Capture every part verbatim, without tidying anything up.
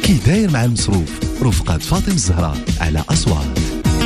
كي داير مع المصروف رفقة فاطمة الزهراء على أصوات.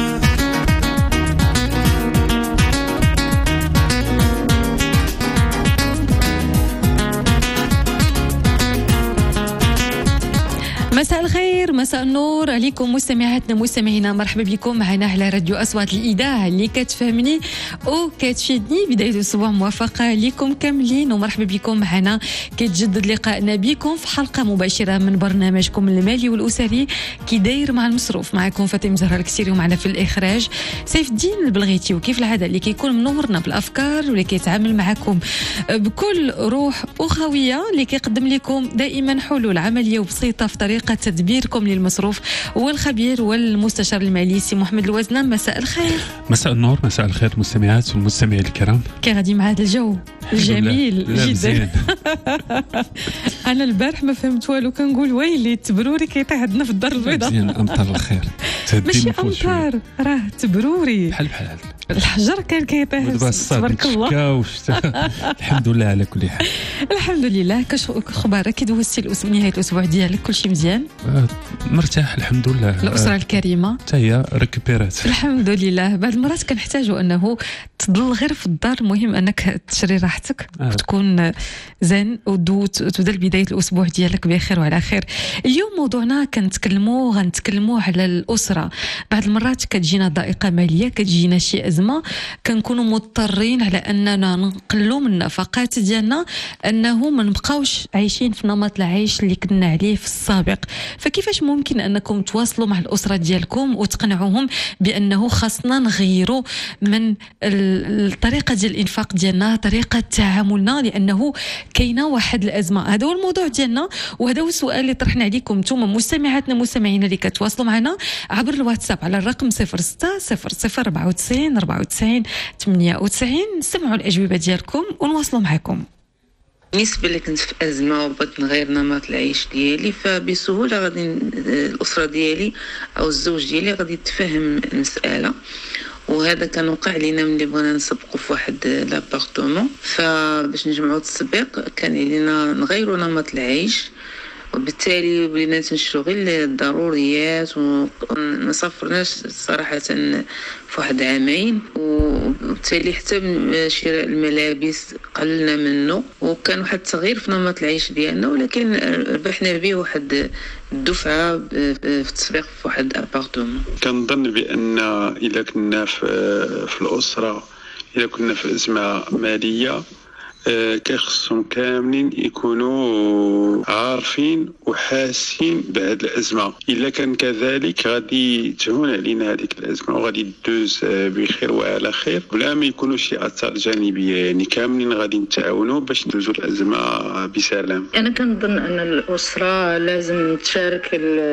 مساء الخير، مساء النور عليكم مستمعاتنا مستمعينا، مرحبا بكم معنا على راديو أصوات الإذاعة اللي كتفهمني وكتشدني. بداية الأسبوع موافقة لكم كاملين، ومرحبا بكم معنا. كيتجدد لقائنا بكم في حلقة مباشرة من برنامجكم المالي والأسري كي داير مع المصروف. معكم فاطمة الزهراء الكسيري، ومعنا في الإخراج سيف الدين البلغيتي، وكيف العادة اللي كيكون منورنا بالأفكار واللي كيتعامل معكم بكل روح أخوية، اللي كيقدم لكم دائما حلول عملية وبسيطة في طريقة تدبيركم للمصروف، والخبير والمستشار المالي سي محمد الوزنة. مساء الخير. مساء النور، مساء الخير المستمعات والمستمعين الكرام. كي غادي مع هذا الجو الجميل جدا. انا البارح ما فهمت والو، كنقول ويلي تبروري كيطيح عندنا في الدار البيضاء. مزيان، امطار الخير ماشي امطار، راه تبروري بحال بحال الحجر كان كيطيح. تبارك الله. الحمد لله على كل حال. الحمد لله. كاش اخبارك؟ كي دوزتي نهايه الاسبوع ديالك؟ كلشي مزيان؟ آه مرتاح الحمد لله. الاسره الكريمه حتى هي ركبيرات الحمد لله. بعض المرات كنحتاجوا انه تضل غير في الدار، المهم انك تشري راحتك آه. وتكون زين وتبدا بدايه الاسبوع ديالك بخير وعلى خير. اليوم موضوعنا كنتكلموا غنتكلموا على الاسره. بعض المرات كتجينا ضائقه ماليه، كتجينا شي ازمه، كنكونوا مضطرين على اننا نقلوا من النفقات ديالنا، انه ما نبقاوش عايشين في نمط العيش اللي كنا عليه في السابق. فكيفاش ممكن انكم تواصلوا مع الاسره ديالكم وتقنعوهم بانه خاصنا نغيروا من الطريقه ديال الانفاق ديالنا، طريقه تعاملنا، لانه كاينه واحد الازمه؟ هذا هو الموضوع ديالنا، وهذا هو السؤال اللي طرحنا عليكم نتوما مستمعاتنا مستمعينا اللي كتواصلوا معنا عبر الواتساب على الرقم صفر ستة صفر صفر أربعة وتسعين أربعة وتسعين ثمانية وتسعين. نسمعوا الاجوبه ديالكم ونواصلوا معكم. بالنسبه لي كنت في ازمه وبغيت نغير نمط العيش ديالي، فبسهوله غادي الاسره ديالي او الزوج ديالي غادي يتفهم المساله، وهذا كان وقع لينا ملي بغينا نسبقوا في واحد لابارتمون. فباش نجمعوا التسبيق كان علينا نغيروا نمط العيش، وبالتالي ولينا تنشرو غير الضروريات وما صفرناش صراحه في واحد عامين، وبالتالي حتى شراء الملابس قلنا منه، وكان واحد التغيير في نمط العيش ديالنا، ولكن ربحنا به واحد الدفعه في التسويق في واحد الابارتمون. كنظن بان الا كنا في في الاسره، الا كنا في ازمه ماليه، كيخصهم كاملين يكونوا عارفين وحاسين بهذه الأزمة. إلا كان كذلك غادي تهون علينا هذيك الأزمة وغادي تدوز بخير وعلى خير، بلا ما يكونوا شي آثار جانبية. يعني كاملين غادي نتعاونوا باش ندوزوا الأزمة بسلام. أنا كنظن أن الأسرة لازم تشارك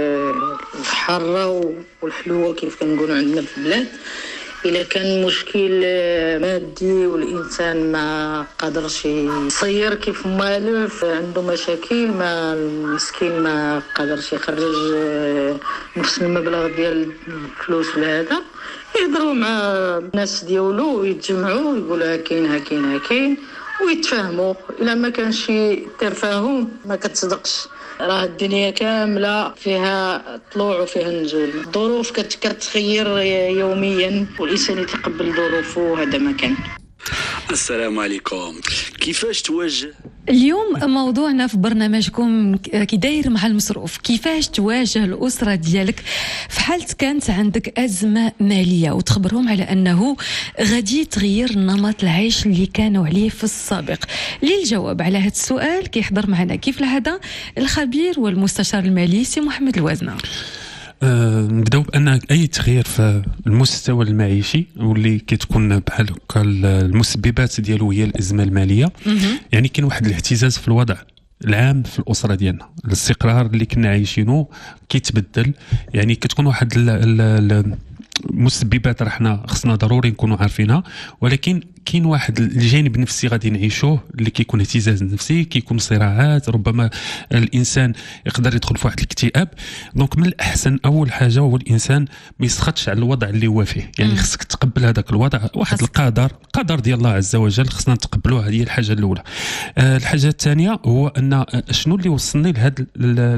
الحارة والحلوة كيف كنقولوا عندنا في البلاد. إلا كان مشكل مادي والإنسان ما قادرش يصير كيف مالف، عنده مشاكل، ما المسكين ما قادرش يخرج نفس المبلغ ديال الفلوس لهذا، يهضروا مع الناس ديالو ويتجمعوا ويقولوا هاكين هاكين هاكين ويتفاهموا. إلا ما كانش تفاهم ما كتصدقش. راه الدنيا كاملة فيها طلوع وفيها نزول، الظروف كتغير يوميا والإنسان يتقبل ظروفه، هذا ما كان. السلام عليكم. كيفاش تواجه اليوم موضوعنا في برنامجكم كي داير مع المصروف؟ كيفاش تواجه الأسرة ديالك في حالة كانت عندك أزمة مالية وتخبرهم على أنه غادي تغير نمط العيش اللي كانوا عليه في السابق؟ للجواب على هذا السؤال كيحضر معنا كيف العادة الخبير والمستشار المالي سي محمد الوزنة. أه نبداو بان اي تغيير في المستوى المعيشي واللي كتكون بحال هكا المسببات ديالو هي الازمه الماليه، يعني كاين واحد الاهتزاز في الوضع العام في الاسره ديالنا. الاستقرار اللي كنا عايشينه كيتبدل، يعني كتكون واحد المسببات راه حنا خصنا ضروري نكونوا عارفينها، ولكن كاين واحد الجانب النفسي غادي نعيشوه اللي كيكون اهتزاز نفسي، كيكون صراعات، ربما الانسان يقدر يدخل في واحد الاكتئاب. دونك من الاحسن اول حاجه هو الانسان ما يسخطش على الوضع اللي هو فيه، يعني خصك تقبل هذاك الوضع، واحد القدر قدر ديال الله عز وجل خصنا نتقبلوه. هذه الحاجه الاولى. أه الحاجه الثانيه هو ان شنو اللي وصلني لهذه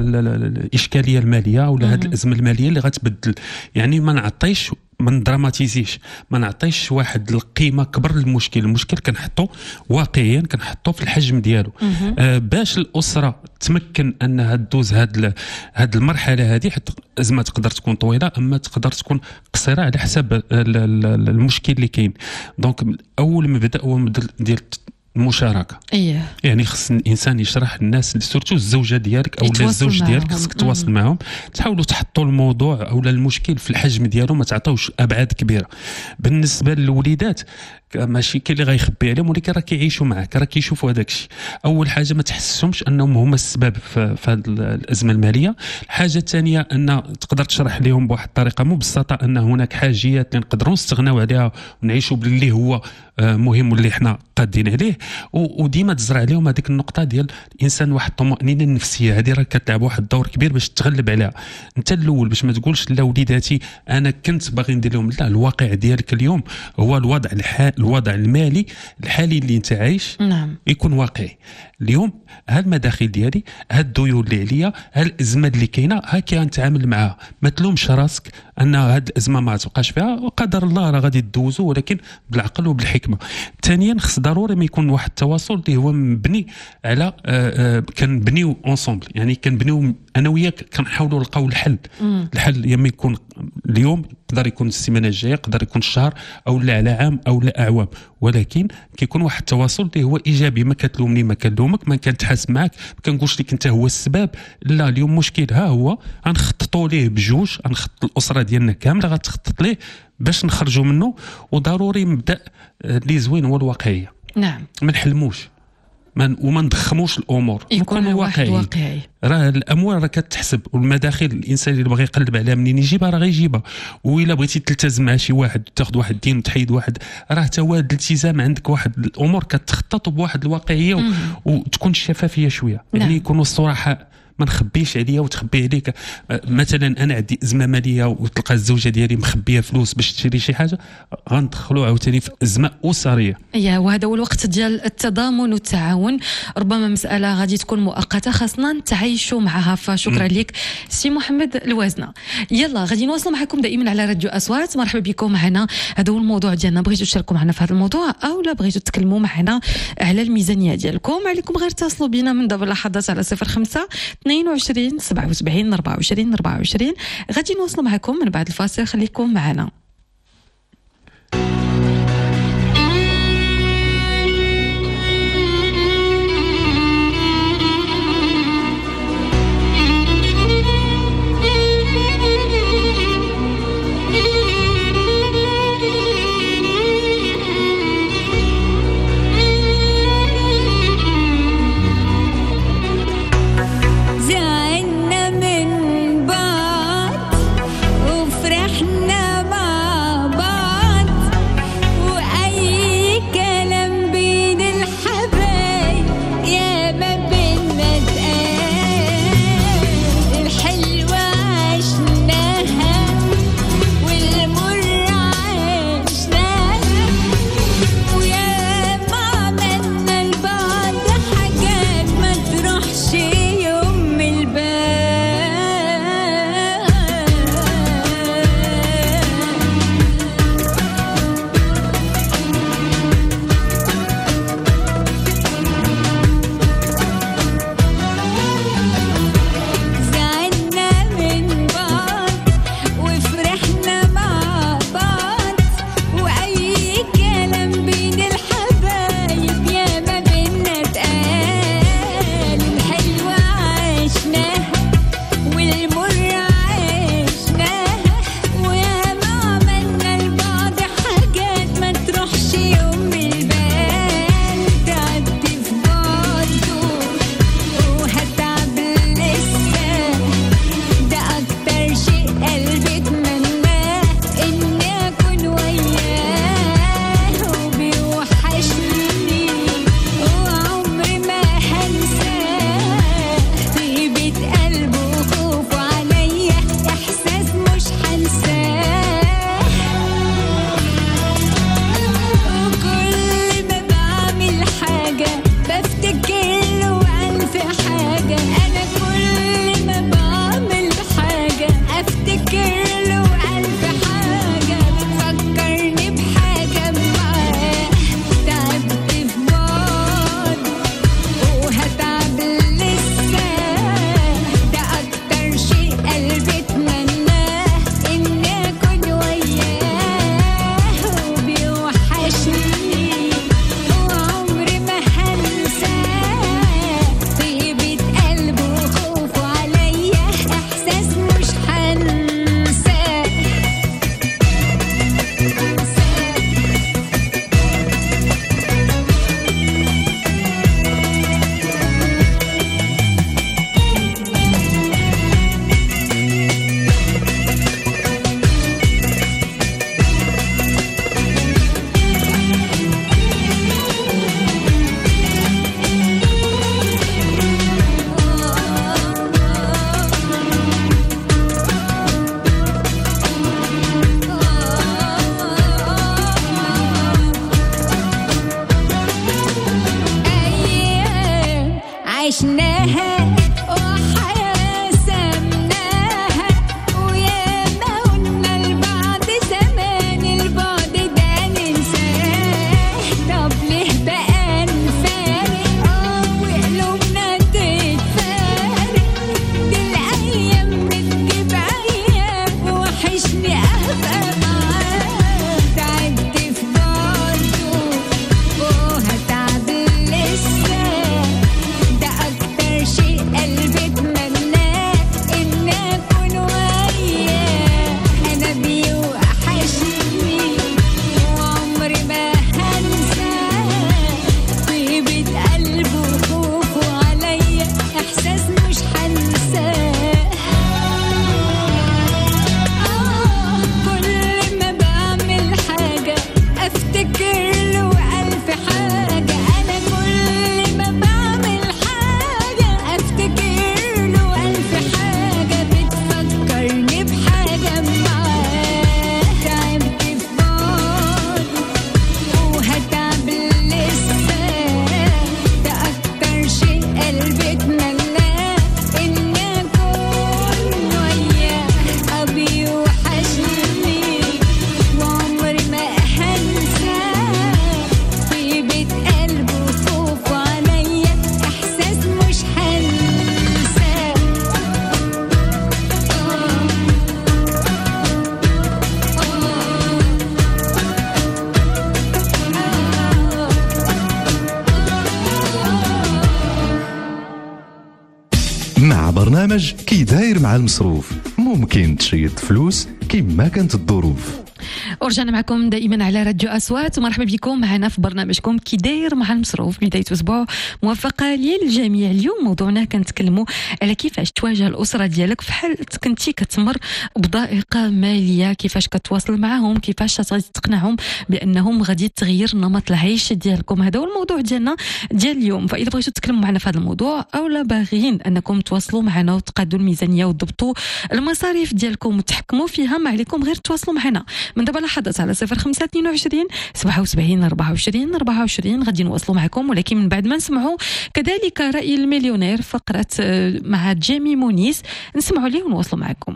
الاشكاليه الماليه ولا هذه الازمه الماليه اللي غتبدل. يعني ما نعطيش ما ندراماتيزيش، ما نعطيش واحد القيمه كبر للمشكل. المشكل كنحطو واقعيا كنحطو في الحجم ديالو. آه باش الاسره تمكن انها تدوز هاد هاد المرحله هذه، حتى الازمه تقدر تكون طويله اما تقدر تكون قصيره على حسب المشكل اللي كاين. دونك اول مبدا هو مبدا ديال المشاركه. اييه يعني خص الانسان يشرح للناس سورتو الزوجه ديالك او الزوج ديالك، خصك تواصل معهم، تحاولوا تحطوا الموضوع او المشكل في الحجم ديالو، ما تعطيوش ابعاد كبيره. بالنسبه للوليدات ماشي كاين اللي غيخبي عليهم، ولكن راه كيعيشوا معك، راه كيشوفوا هذاك الشيء. اول حاجه ما تحسهمش انهم هما السبب في, في هذه الازمه الماليه. الحاجه الثانيه ان تقدر تشرح لهم بواحد الطريقه مبسطه ان هناك حاجيات اللي نقدروا نستغناو عليها ونعيشوا باللي هو مهم واللي حنا قادين عليه، وديما تزرع عليهم هذيك النقطه ديال الانسان واحد الطمانينه النفسيه. هذه راه كتلعب واحد الدور كبير باش تغلب عليها انت الاول، باش ما تقولش لا وليداتي انا كنت باغي ندير لهم. لا، الواقع ديالك اليوم هو الوضع الحالي، الوضع المالي الحالي اللي انت عايش. نعم. يكون واقعي. اليوم ها المداخل ديالي، ها الديون اللي عليا، ها الازمه اللي كاينه، ها كنتعامل معها. ما تلومش راسك ان هاد الازمه ما تبقاش فيها، وقدر الله راه غادي تدوزو، ولكن بالعقل وبالحكمه. ثانيا خص ضروري ما يكون واحد التواصل اللي هو مبني على كنبنيو اونصومبل، يعني كنبنيو انا وياك كنحاولوا نلقاو الحل. مم. الحل يا اما يكون اليوم، يقدر يكون السيمانه الجايه، يقدر يكون الشهر، او لا على عام او لا اعوام، ولكن كيكون واحد التواصل اللي هو ايجابي. ما كتلومني، ما كنلومك، ما كنتحاسب معك، ما كنقولش لك انت هو السبب. لا، اليوم مشكل ها هو غنخططوا ليه بجوج، غنخطط الاسره ديالنا كامله غتخطط ليه باش نخرجوا منه. وضروري مبدا اللي زوين هو الواقعيه. نعم. ما نحلموش وما نضخموش الامور، يكون واقعي. واقعي راه الاموال راه كتحسب، والمداخل الانسان اللي بغى يقلب عليها منين يجيبها راه غيجيبها. والا بغيتي تلتزم مع شي واحد، تاخذ واحد الدين وتحيد واحد، راه حتى هو الالتزام عندك واحد الامور كتخطط بواحد الواقعيه و... وتكون الشفافيه شويه. نعم. يعني يكونوا الصراحه، ما نخبيش عليا وتخبي عليك. مثلا انا عندي ازمه ماليه وتلقى الزوجه ديالي مخبيه فلوس باش تشري شي حاجه، غندخلوا عاوتاني في ازمه اسريه. اييه، وهذا هو الوقت ديال التضامن والتعاون. ربما مساله غادي تكون مؤقته، خاصنا نتعايشوا معها. فشكرا لك سي محمد الوازنه. يلا غادي نواصلوا معكم دائما على راديو اصوات. مرحبا بكم معنا. هذا هو الموضوع ديالنا. بغيتوا تشاركوا معنا في هذا الموضوع او لا بغيتوا تتكلموا معنا على الميزانيه ديالكم، عليكم غير اتصلوا بنا من دابا لحظات على صفر خمسة اثنين وعشرين سبعة وسبعين أربعة وعشرين أربعة وعشرين. غادي نواصلوا معكم من بعد الفاصل، خليكم معنا. زعلنا من بعض وفرحنا مع عشناها وحياة سمناها ويا ما قلنا لبعض زمان البعد ده ننساه. طب ليه بقى نفارق اه وقلوبنا تتفارق؟ دي الأيام بتجيب أيام وحشني أبقى معاه. تعبت في برضه وهتعب لسه، ده أكتر شيء قلبي اتمناه إن أكون وياه. أنا بيوحشني وعمري ما هنساه، طيبة قلبه وخوفه عليا إحساس مش هنساه. آه كل ما بعمل حاجة أفتكر له ألف حاجة. أنا كل ما بعمل حاجة أفتكر له ألف حاجة بتفكرني بحاجة معاه. تعبت في بعضه وهتعب لسه، ده أكتر شيء قلبي اتمناه إن أكون وياه. أبي وحشني وعمري ما هنساه، طيبة قلبه وخوفه عليا إحساس مش هنساه. مع برنامج كي داير مع المصروف ممكن تشيط فلوس كما كانت الظروف. ورجعنا معكم دائما على راديو أصوات، ومرحبا بكم معنا في برنامجكم كي داير مع المصروف. بداية أسبوع موفقة للجميع. اليوم موضوعنا كنتكلموا على كيفاش تواجه الأسرة ديالك في حال كنتي كتمر بضائقة مالية، كيفاش كتواصل معهم، كيفاش غادي تقنعهم بأنهم غادي تغير نمط العيش ديالكم. هذا هو الموضوع ديالنا ديال اليوم. فإذا بغيتوا تتكلموا معنا في هذا الموضوع أو لا باغيين أنكم تواصلوا معنا وتقادوا الميزانية وتضبطوا المصاريف ديالكم وتحكموا فيها، ما عليكم غير تواصلوا معنا من دابا لحظات على صفر خمسة اثنين وعشرين سبعة وسبعين أربعة وعشرين أربعة وعشرين. غادي نواصلوا معكم، ولكن من بعد ما نسمعوا كذلك رأي المليونير فقرة مع جيمي مونيس، نسمعوا ليه ونواصلوا معكم.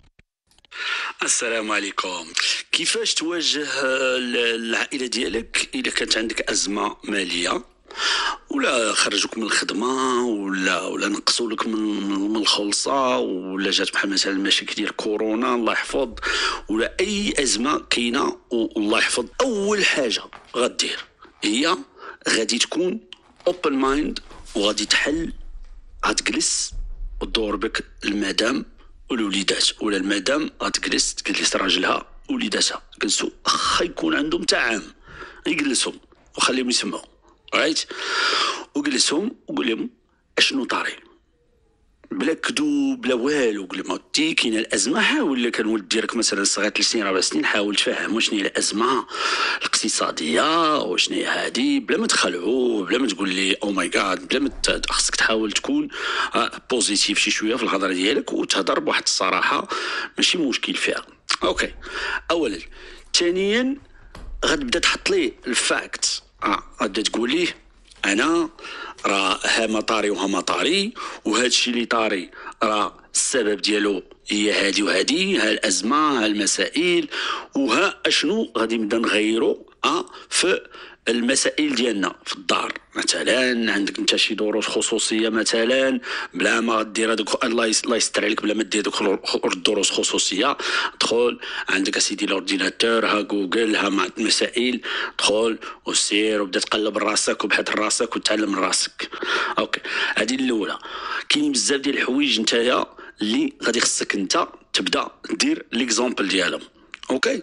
السلام عليكم. كيفاش تواجه العائله ديالك اذا كانت عندك ازمه ماليه، ولا خرجوك من الخدمه، ولا ولا نقصوا لك من من الخلصه، ولا جات بحال مثلا المشاكل ديال كورونا الله يحفظ، ولا اي ازمه كاينه والله يحفظ؟ اول حاجه غدير هي غادي تكون اوبن مايند، وغادي تحل، غتجلس وتدور بك المدام والوليدات، ولا المدام غتجلس تجلس راجلها ووليداتها، جلسوا اخا يكون عندهم تاع عام يجلسهم وخليهم يسمعوا رايت، وجلسهم وقول لهم اشنو طاري بلا كذوب بلا والو. قول لهم تي كاينه الازمه، حاول لك الولد ديالك مثلا صغير ثلاث سنين اربع سنين، حاول تفهم شنو هي الازمه الاقتصاديه وشنو هي هذه، بلا ما تخلعوا، بلا ما تقول لي او ماي جاد، بلا ما خصك تحاول تكون بوزيتيف شي شويه في الهضره ديالك وتهضر بواحد الصراحه ماشي مشكل فيها. اوكي اولا. ثانيا غتبدا تحط ليه الفاكت، اه غادا تقول ليه انا راه ها ما طاري وها ما طاري، وهذا الشيء اللي طاري راه السبب ديالو هي هذه وهذه، ها الازمه ها المسائل، وها اشنو غادي نبدا نغيرو اه في المسائل ديالنا في الدار. مثلا عندك انت شي دروس خصوصيه مثلا، بلا ما غدير هذوك الله يستر عليك، بلا ما دير هذوك الدروس خصوصيه، دخل عندك اسيدي الاورديناتور، ها جوجل، ها مع المسائل، دخل وسير وبدا تقلب راسك وبحث راسك وتعلم من راسك. اوكي هذه الاولى. كاين بزاف ديال الحوايج نتايا اللي غادي خصك انت تبدا دير ليكزامبل ديالهم. اوكي.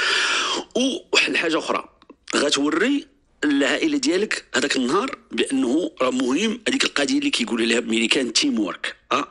وواحد الحاجه اخرى غتوري العائله ديالك هذاك النهار بانه راه مهم هذيك القضيه اللي كيقولوا لها بالامريكان تيم وورك، اه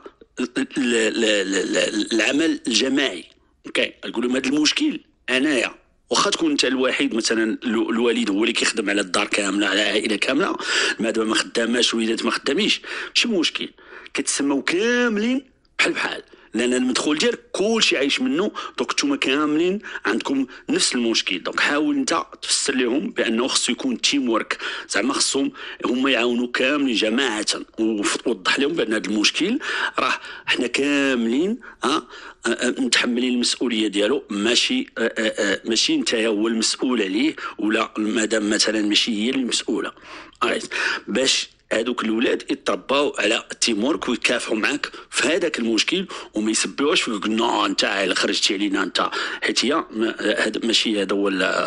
العمل الجماعي. اوكي نقولوا هذا المشكل انايا واخا تكون انت الوحيد، مثلا الوالد هو اللي كيخدم على الدار كامله على العائله كامله، مادام ما خداماش الوليدات ما خداميش ماشي مشكل، كتسموا كاملين بحال بحال، لان المدخول ديالك كلشي عايش منه. دونك نتوما كاملين عندكم نفس المشكل. دونك حاول انت تفسر لهم بانه خصو يكون تيم ورك، زعما خصهم هما يعاونوا كاملين جماعه، ووضح لهم بان هذا المشكل راه حنا كاملين ها متحملين المسؤوليه ديالو، ماشي آآ آآ ماشي انت هو المسؤول عليه، ولا مادام مثلا ماشي هي المسؤوله. باش هذوك الاولاد يترباو على التيمورك ويكافحوا معاك في هذاك المشكل، وما يسبوش فيك نو انت اللي خرجتي علينا انت، حيت هي هذا ماشي هذا هو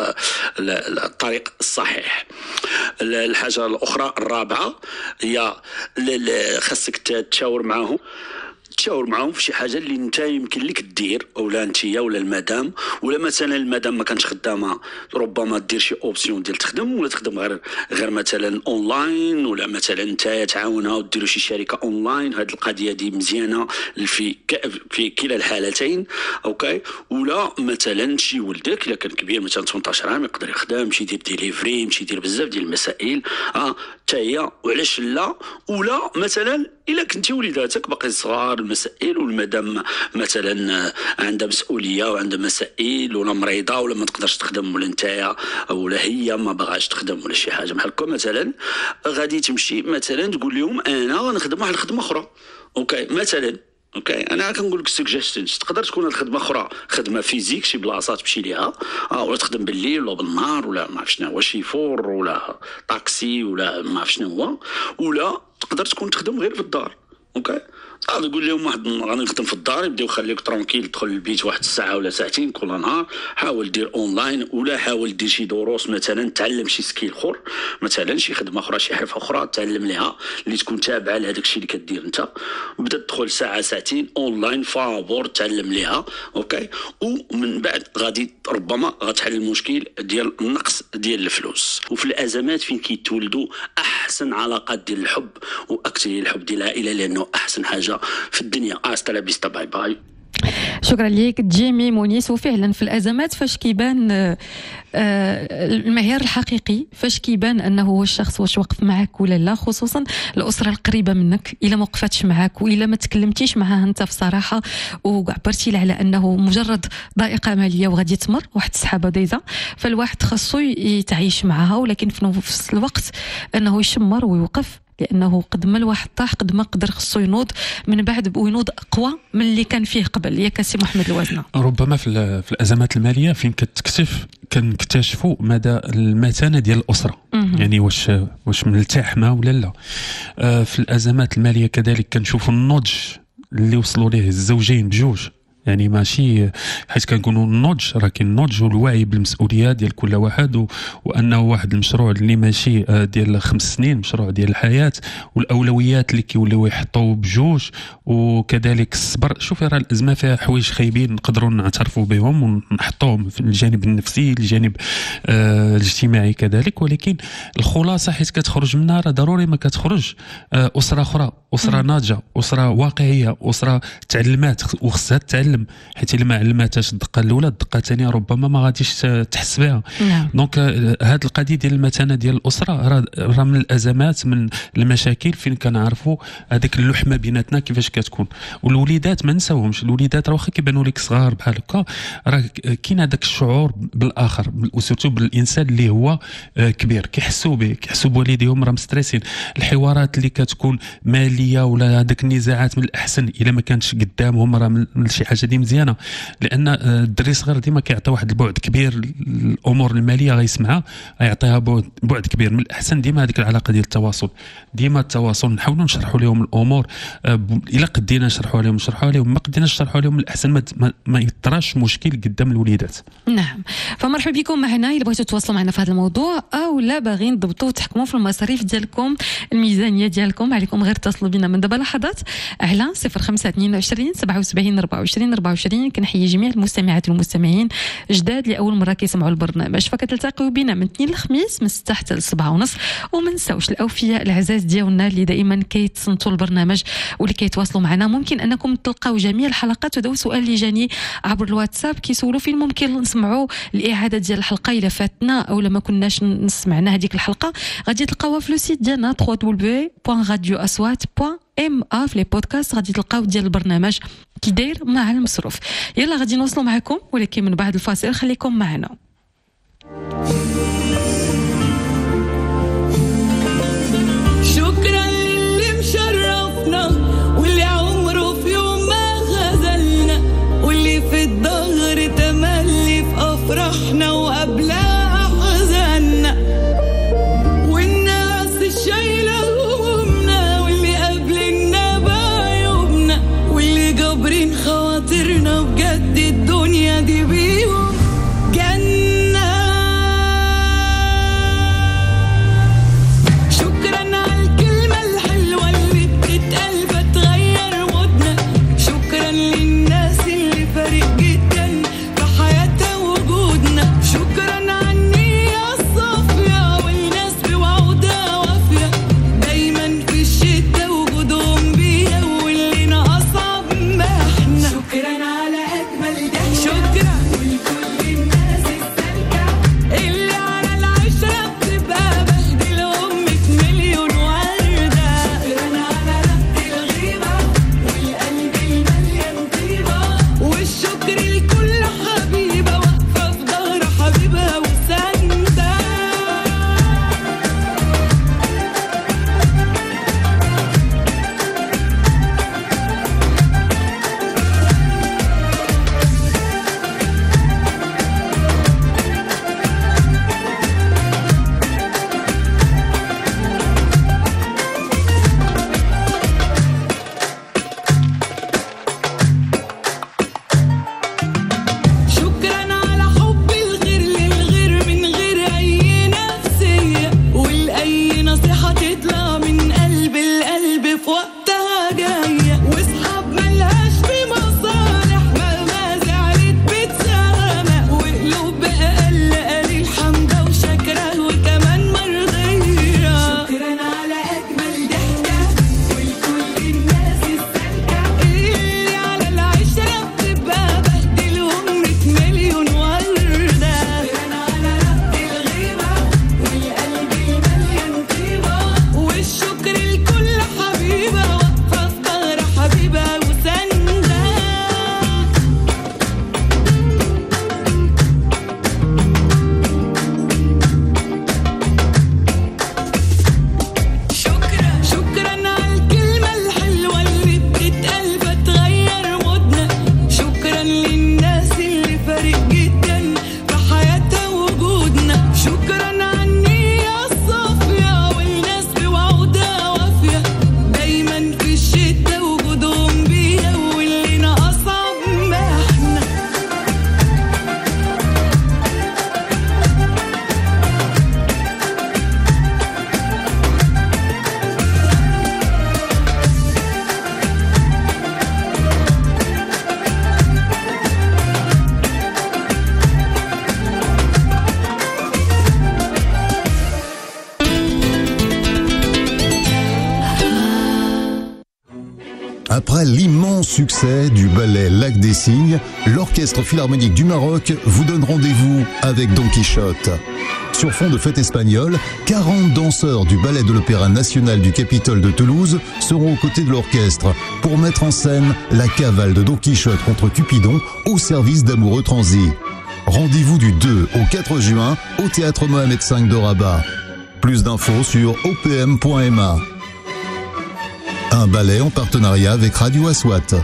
الطريق الصحيح. الحاجه الاخرى الرابعه هي خاصك تشاور معاهم تشاور معاهم في شي حاجه اللي انت يمكن لك دير، اولا انتيا ولا المدام، ولا مثلا المدام ما كانتش خدامه ربما دير شي اوبسيون ديال تخدم، ولا تخدم غير غير مثلا اونلاين، ولا مثلا انت تعاونها وديروا شي شركه اونلاين. هذه القضيه دي مزيانه في في كلا الحالتين، اوكي. ولا مثلا شي ولدك الا كان كبير مثلا ثمنطاش عام يقدر يخدم، يمشي يدير ديليفري، يمشي يدير بزاف ديال المسائل اه حتى هي، وعلاش لا. ولا مثلا الا كنتي وليداتك باقي صغار المسائل، والمدام مثلا عندها مسؤوليه وعندها مسائل، ولا مريضه ولا ما تقدرش تخدم، ولا نتايا ولا هي ما باغاش تخدم ولا شي حاجه بحال هكا، مثلا غادي تمشي مثلا تقول لهم انا غنخدم واحد الخدمه اخرى، اوكي مثلا. اوكي انا كنقول لك سجستشنز، تقدر تكون الخدمه اخرى خدمه فيزيك شي بلاصه تمشي ليها اه، ولا تخدم بالليل ولا بالنهار، ولا ما عرف شنو هو شي فور ولا طاكسي ولا ما عرف شنو هو، ولا تقدر تكون تخدم غير في الدار، اوكي. غادي نقول لهم واحد غادي نخدم في الدار، يبداو يخليك ترونكيل تدخل للبيت واحد الساعه ولا ساعتين كل نهار، حاول دير اونلاين، ولا حاول دير شي دروس مثلا تعلم شي سكيل اخر، مثلا شي خدمه اخرى شي حرفه اخرى تعلم ليها اللي تكون تابعه لهذاك الشيء اللي كدير انت، وبدا تدخل ساعه ساعتين اونلاين فابور تعلم ليها، اوكي. ومن بعد غادي ربما غتحل المشكل ديال النقص ديال الفلوس. وفي الازمات فين كيتولدوا احسن علاقات ديال الحب واكثر الحب ديال العائله، لانه احسن حاجه في الدنيا. استا لا بيستا، باي باي. شكرا ليك جيمي مونيس. وفعلا في الازمات فاش كيبان المعيار الحقيقي، فاش كيبان انه هو الشخص واش وقف معك ولا لا، خصوصا الاسره القريبه منك. الا ما وقفتش معك والا ما تكلمتيش معها انت في صراحه وعبرتي له على انه مجرد ضائقه ماليه وغادي تمر واحد السحابه دايزه، فالواحد خاصو يتعايش معها، ولكن في نفس الوقت انه يشمر ويوقف، لانه قد ما الواحد طاح قد ما قدر خصو ينوض من بعد، وينوض اقوى من اللي كان فيه قبل. ياك سي محمد الوزنه؟ ربما في, في الازمات الماليه فين كتكتشف كنكتشفوا مدى المتانه ديال الاسره، يعني واش واش مرتاح ما ولا لا. آه في الازمات الماليه كذلك كنشوفوا النضج اللي وصلوا ليه الزوجين بجوج، يعني ماشي حيت كنقولوا النضج، راه كاين النضج والوعي بالمسؤوليات ديال كل واحد، و... وانه واحد المشروع اللي ماشي ديال خمس سنين، مشروع ديال الحياه، والاولويات اللي كيوليو يحطوا بجوج، وكذلك الصبر. شوفي راه الازمه فيها حوايج خايبين نقدروا نعترفوا بهم ونحطوهم في الجانب النفسي، الجانب آه الاجتماعي كذلك، ولكن الخلاصه حيت كتخرج منها راه ضروري ما كتخرج آه اسره اخرى، اسره ناضجه، اسره واقعيه، اسره تعلمات وخصها تتعلم، حيت الا ما علماتهاش الدقه الاولى الدقه الثانيه ربما ما غاديش تحس بها. نعم. دونك هذه القضيه ديال المتانه ديال الاسره راه من الازمات، من المشاكل فين كنعرفوا هذيك اللحمه بيناتنا كيفاش كتكون. والوليدات ما نساوهمش، الوليدات راه واخا كيبانوا لك صغار بحال هكا، راه كاين هذاك الشعور بالاخر، وسورتو بالانسان اللي هو كبير، كيحسوا به، كيحسوا بوالديهم راه مستريسين. الحوارات اللي كتكون ماليه ولا هذاك النزاعات من الاحسن الا ما كانتش قدامهم راه من شي حاجه دي مزيانه، لان الدري صغير ديما كيعطي واحد البعد كبير الامور الماليه، غيسمعها غيعطيها بعد كبير. من الاحسن ديما هذيك العلاقه ديال التواصل، ديما التواصل، نحاولوا نشرحوا لهم الامور الا قدينا نشرحوا لهم نشرحوا لهم، ما قديناش نشرحوا لهم الاحسن ما, ما يطراش مشكل قدام الوليدات. نعم. فمرحبا بكم معنا الا بغيتوا تواصلوا معنا في هذا الموضوع، او لا باغيين تضبطوا وتحكموا في المصاريف ديالكم، الميزانيه ديالكم، عليكم غير اتصلوا بنا من دابا لحظات على صفر خمسة اثنين وعشرين سبعة وسبعين أربعة وعشرين أربعة وعشرين. كنحيي جميع المستمعات والمستمعين جداد لاول مره كيسمعوا البرنامج، فكتلتقيوا بنا من اثنين لخميس من ستة حتى لسبعة ونص. وما نساوش الاوفياء العزاز ديالنا اللي دائما كيتصنتوا البرنامج واللي كيتواصلوا معنا، ممكن انكم تلقاو جميع الحلقات. وهذا سؤال اللي جاني عبر الواتساب، كيسولوا فين ممكن نسمعوا الاعاده ديال الحلقه الا فاتنا او لما كناش نسمعنا هذيك الحلقه. غادي تلقاوها في لو سيت ديالنا دبليو دبليو دبليو بوان راديو اصوات بوان ام ا في لي بودكاست غادي تلقاو ديال البرنامج كي داير مع المصروف. يلا غادي نوصلوا معكم ولكن من بعد الفاصل خليكم معنا. شكرا للي مشرفنا واللي عمره في يوم ما خذلنا واللي في الظهر تملي في افراحنا وقبلها حزننا والناس الشايله همومنا واللي قابلنا بعيوبنا واللي جابرين خواطرنا بجد الدنيا دي بيهم جنة. شكرا على الكلمة الحلوة اللي بتتقال فتغير مودنا. شكرا للناس اللي فارق جدا في حياتها وجودنا. شكرا على النية الصافية والناس بوعودها وافية دايما في الشدة وجودهم بيها واللي ناقصها بمحنا. شكرا على أجمل ضحكة. شكرا ولكل الناس السالكة اللي على العشرة بتبقى بهدلهم مية مليون وردة. شكرا على ربط الغيبة والقلب المليان طيبة والشكر لكل حبيبة واقفة في ظهر حبيبها وساندة. شكرا على حب الغير للغير من غير أي نفسية والأي نصيحة تطلع من قلب القلب في وقتها جاية وصحاب ملهاش في مصالح مهما زعلت بتسامح وقلوب أقل قليل حمدة وشكرة وكمان مرضية. شكرا على أجمل ضحكة ولكل الناس السالكة اللي على العشرة بتبقى بهدلهم مية مليون وردة. شكرا على ربط الغيبة والقلب المليان طيبة والشكر لكل حبيبة واقفة في ظهر حبيبها وساندة. شكرا شكرا على الكلمة الحلوة اللي بتتقال فتغير مودنا. شكرا للناس اللي فارق جدا في حياتها وجودنا. شكرا على النية الصافية والناس بوعودها وافية دايما في الشدة وجودهم بيها واللي ناقصها بمحنا. Après l'immense succès du ballet Lac des Cygnes, l'Orchestre Philharmonique du Maroc vous donne rendez-vous avec Don Quichotte. Sur fond de fête espagnole, quarante danseurs du ballet de l'Opéra National du Capitole de Toulouse seront aux côtés de l'orchestre pour mettre en scène la cavale de Don Quichotte contre Cupidon au service d'amoureux transis. Rendez-vous du deux au quatre juin au Théâtre Mohamed cinq de Rabat. Plus d'infos sur o p m point m a. Un ballet en partenariat avec Radio Aswat.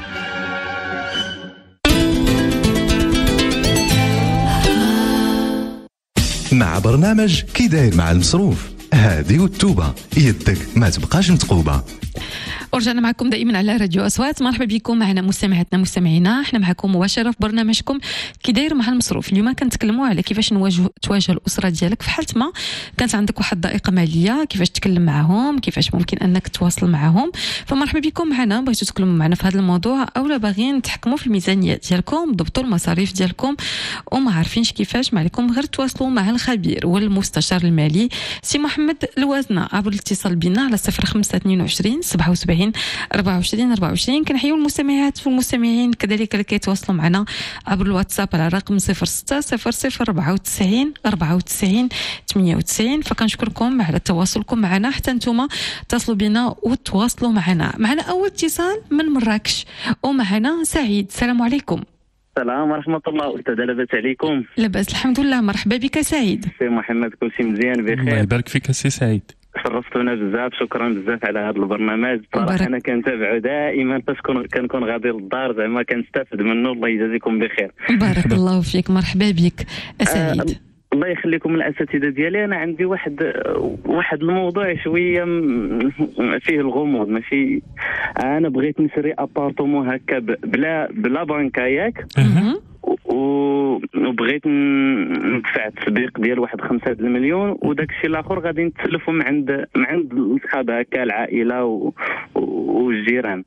مع برنامج كي داير مع المصروف هادي والتوبة يدك ما تبقاش متقوبة. ورجعنا معكم دائما على راديو أصوات. مرحبا بكم معنا مستمعاتنا مستمعينا. احنا معكم مباشرة في برنامجكم كي داير مع المصروف. اليوم كنتكلموا على كيفاش نواجه تواجه الأسرة ديالك في حالة ما كانت عندك واحد ضائقة مالية، كيفاش تكلم معهم، كيفاش ممكن أنك تواصل معهم. فمرحبا بكم معنا. بغيتوا تكلموا معنا في هذا الموضوع أو باغيين تحكموا في الميزانية ديالكم، ضبطوا المصاريف ديالكم وما عارفينش كيفاش، ما عليكم غير تواصلوا مع الخبير والمستشار المالي سي محمد الوازنة عبر الاتصال بنا على صفر خمسة اثنين وعشرين سبعة وسبعين وأربعين أربعة وعشرين أربعة وعشرين. كنحيو المستمعات والمستمعين كذلك اللي كيتواصلوا معنا عبر الواتساب على رقم صفر ستة صفر صفر أربعة وتسعين أربعة وتسعين ثمانية وتسعين. فكنشكركم على تواصلكم معنا، حتى نتوما اتصلوا بنا وتواصلوا معنا. معنا اول اتصال من مراكش ومعنا سعيد. السلام عليكم. السلام ورحمة الله. أستاذ لاباس عليكم؟ لاباس الحمد لله. مرحبا بك سعيد. سي محمد كلشي مزيان بخير؟ الله يبارك فيك سي سعيد. شرفتونا بزاف، شكرا بزاف على هذا البرنامج. صراحة أنا كنتابعو دائما فاش كنكون غادي للدار، زعما كنستافد منه. الله يجازيكم بخير. بارك الله فيك. مرحبا بك سعيد. آه الله يخليكم الاساتذه ديالي. انا عندي واحد واحد الموضوع شويه فيه الغموض. ماشي انا بغيت نشري ابارتمون هكا بلا بلا بنكه ياك، وبغيت ندفع التسبيق ديال واحد خمسة المليون، وداك الشيء الاخر غادي نتسلفوا من عند من عند الصحاب هكا العائله والجيران.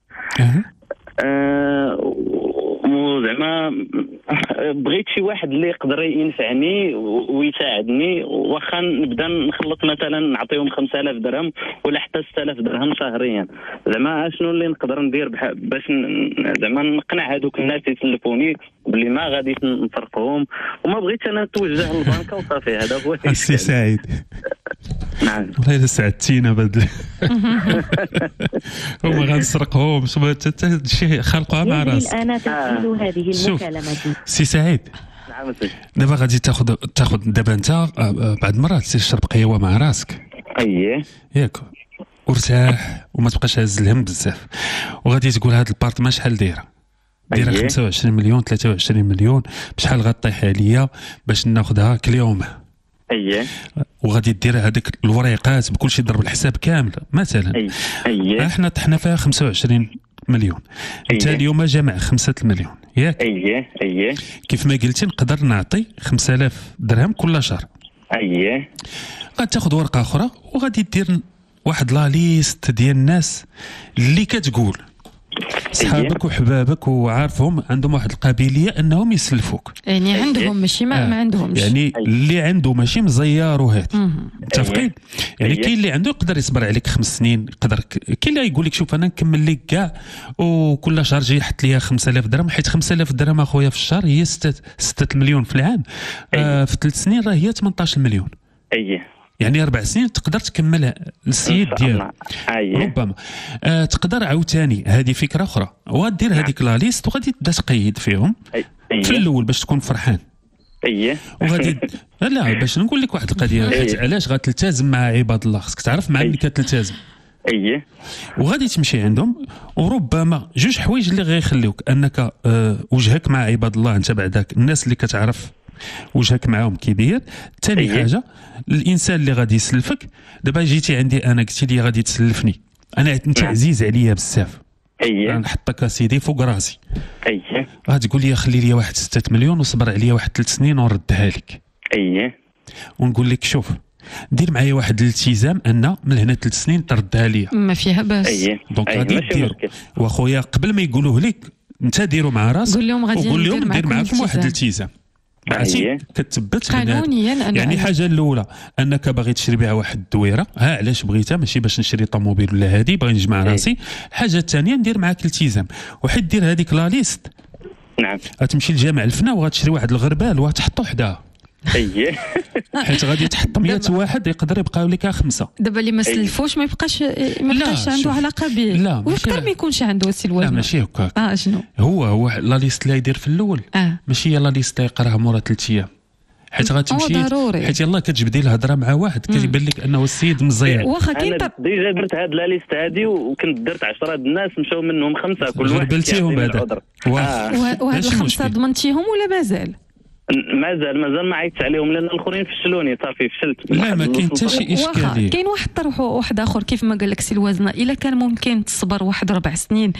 أه زعما بغيت شي واحد اللي يقدر ينفعني ويساعدني، واخا نبدا نخلط مثلا نعطيهم خمسة آلاف درهم ولا حتى ستة آلاف درهم شهريا. زعما شنو اللي نقدر ندير باش زعما نقنع هذوك الناس يسلفوني بلي ما غاديش نفرقهم، وما بغيتش انا نتوجه للبنكه وصافي. هذا هو السي سعيد. نعم والله الا سعدتينا بدل هما غنسرقهم حتى شي خلقوها مع راسك. انا تسجيل هذه المكالمه. سي سعيد، نعم دابا غادي تاخذ تاخذ دابا انت بعد مرات تشرب قهوه مع راسك. اييه ياك، وارتاح وما تبقاش هز الهم بزاف، وغادي تقول هاد البارتمان شحال دايره؟ دايره أيه. خمسة وعشرين مليون ثلاثة وعشرين مليون، بشحال غطيح عليا باش ناخذها كل يوم؟ اييه. وغادي دير هذيك الوريقات بكل شيء، ضرب الحساب كامل مثلا. اييه اييه. احنا طحنا فيها خمسة وعشرين مليون، انت أيه. اليوم جامع خمسة المليون ياك؟ اييه اييه. كيف ما قلتي نقدر نعطي خمسة آلاف درهم كل شهر. اييه. غادي تاخذ ورقه اخرى وغادي دير واحد لا ليست ديال الناس اللي كتقول صحابك وحبابك وعارفهم عندهم واحد القابليه انهم يسلفوك، يعني عندهم ماشي ما, آه. ما عندهمش، يعني اللي عنده ماشي مزيار وهات متفقين. يعني كاين اللي عنده يقدر يصبر عليك خمس سنين، يقدر كاين اللي يقول لك شوف انا نكمل لك كاع وكل شهر جاي يحط لي خمسة آلاف درهم، حيت خمسة آلاف درهم اخويا في الشهر هي ستة مليون في العام. آه في ثلاث سنين راه هي ثمانية عشر مليون. اييه. يعني أربع سنين تقدر تكمل السيد ديالك ربما. آه تقدر عاوتاني هذه فكرة أخرى، وغادير هذيك لا ليست وغادي تبدا تقيد فيهم أيه. في الأول باش تكون فرحان. اييه. وغادي لا باش نقول لك واحد القضية، حيت علاش غتلتزم مع عباد الله، خصك تعرف مع اللي كتلتزم. اييه. وغادي تمشي عندهم، وربما جوج حوايج اللي غيخليوك انك آه وجهك مع عباد الله، انت بعداك الناس اللي كتعرف وجهك معاهم كيدير. ثاني أيه. حاجه الانسان اللي غادي يسلفك، دابا جيتي عندي انا قلتي لي غادي تسلفني، انا انت عزيز عليا بزاف، اييه نحطك سيدي فوق راسي، اييه غادي تقول لي خلي لي واحد ستة مليون وصبر عليا واحد ثلاث سنين ونردها لك. اييه. ونقول لك شوف دير معايا واحد الالتزام ان من هنا ثلاث سنين تردها ليا، ما فيها باس. اييه. دونك أيه. غادي دير. واخويا قبل ما يقولوه لك انت ديروا مع راسك، قول لهم غادي وقول لهم ندير ندير معكم معكم واحد الالتزام. عرفتي كتثبت قانونيا. يعني حاجه الاولى انك باغي تشري بها واحد الدويره، ها علاش بغيتها ماشي باش نشري طوموبيل ولا هادي، باغي نجمع راسي. الحاجه الثانيه ندير معاك التزام، وحيت دير هذيك لا ليست. نعم. غتمشي لجامع الفنا وغتشري واحد الغربال وتحطو حداها. اييه. حيت غادي تحط مية واحد يقدر يبقاو لك خمسه. دابا اللي ما سلفوش ما يبقاش ما يبقاش عنده علاقه به. لا ويقدر ما يكونش عنده سلوى. لا ماشي هكاك. اه شنو هو هو لا ليست اللي يدير في الاول آه. ماشي لا ليست اللي يقراها مورا ثلاث ايام، حيت غتمشي حيت يلاه كتجبدي الهضره مع واحد كيبان لك انه السيد مزيان. واخا كاين ديجا درت هاد لا ليست هادي وكنت درت عشرة الناس مشاو منهم خمسه كل واحد غربلتيهم بعدا. وهاد الخمسه ضمنتيهم ولا مازال؟ مازال مازال ما عيطت عليهم لان الاخرين فشلوني صافي فشلت. لا ما كاين حتى شي اشكاليه. كاين واحد الطرح واحد اخر كيف ما قال لك سي الوزنه، الا كان ممكن تصبر واحد ربع سنين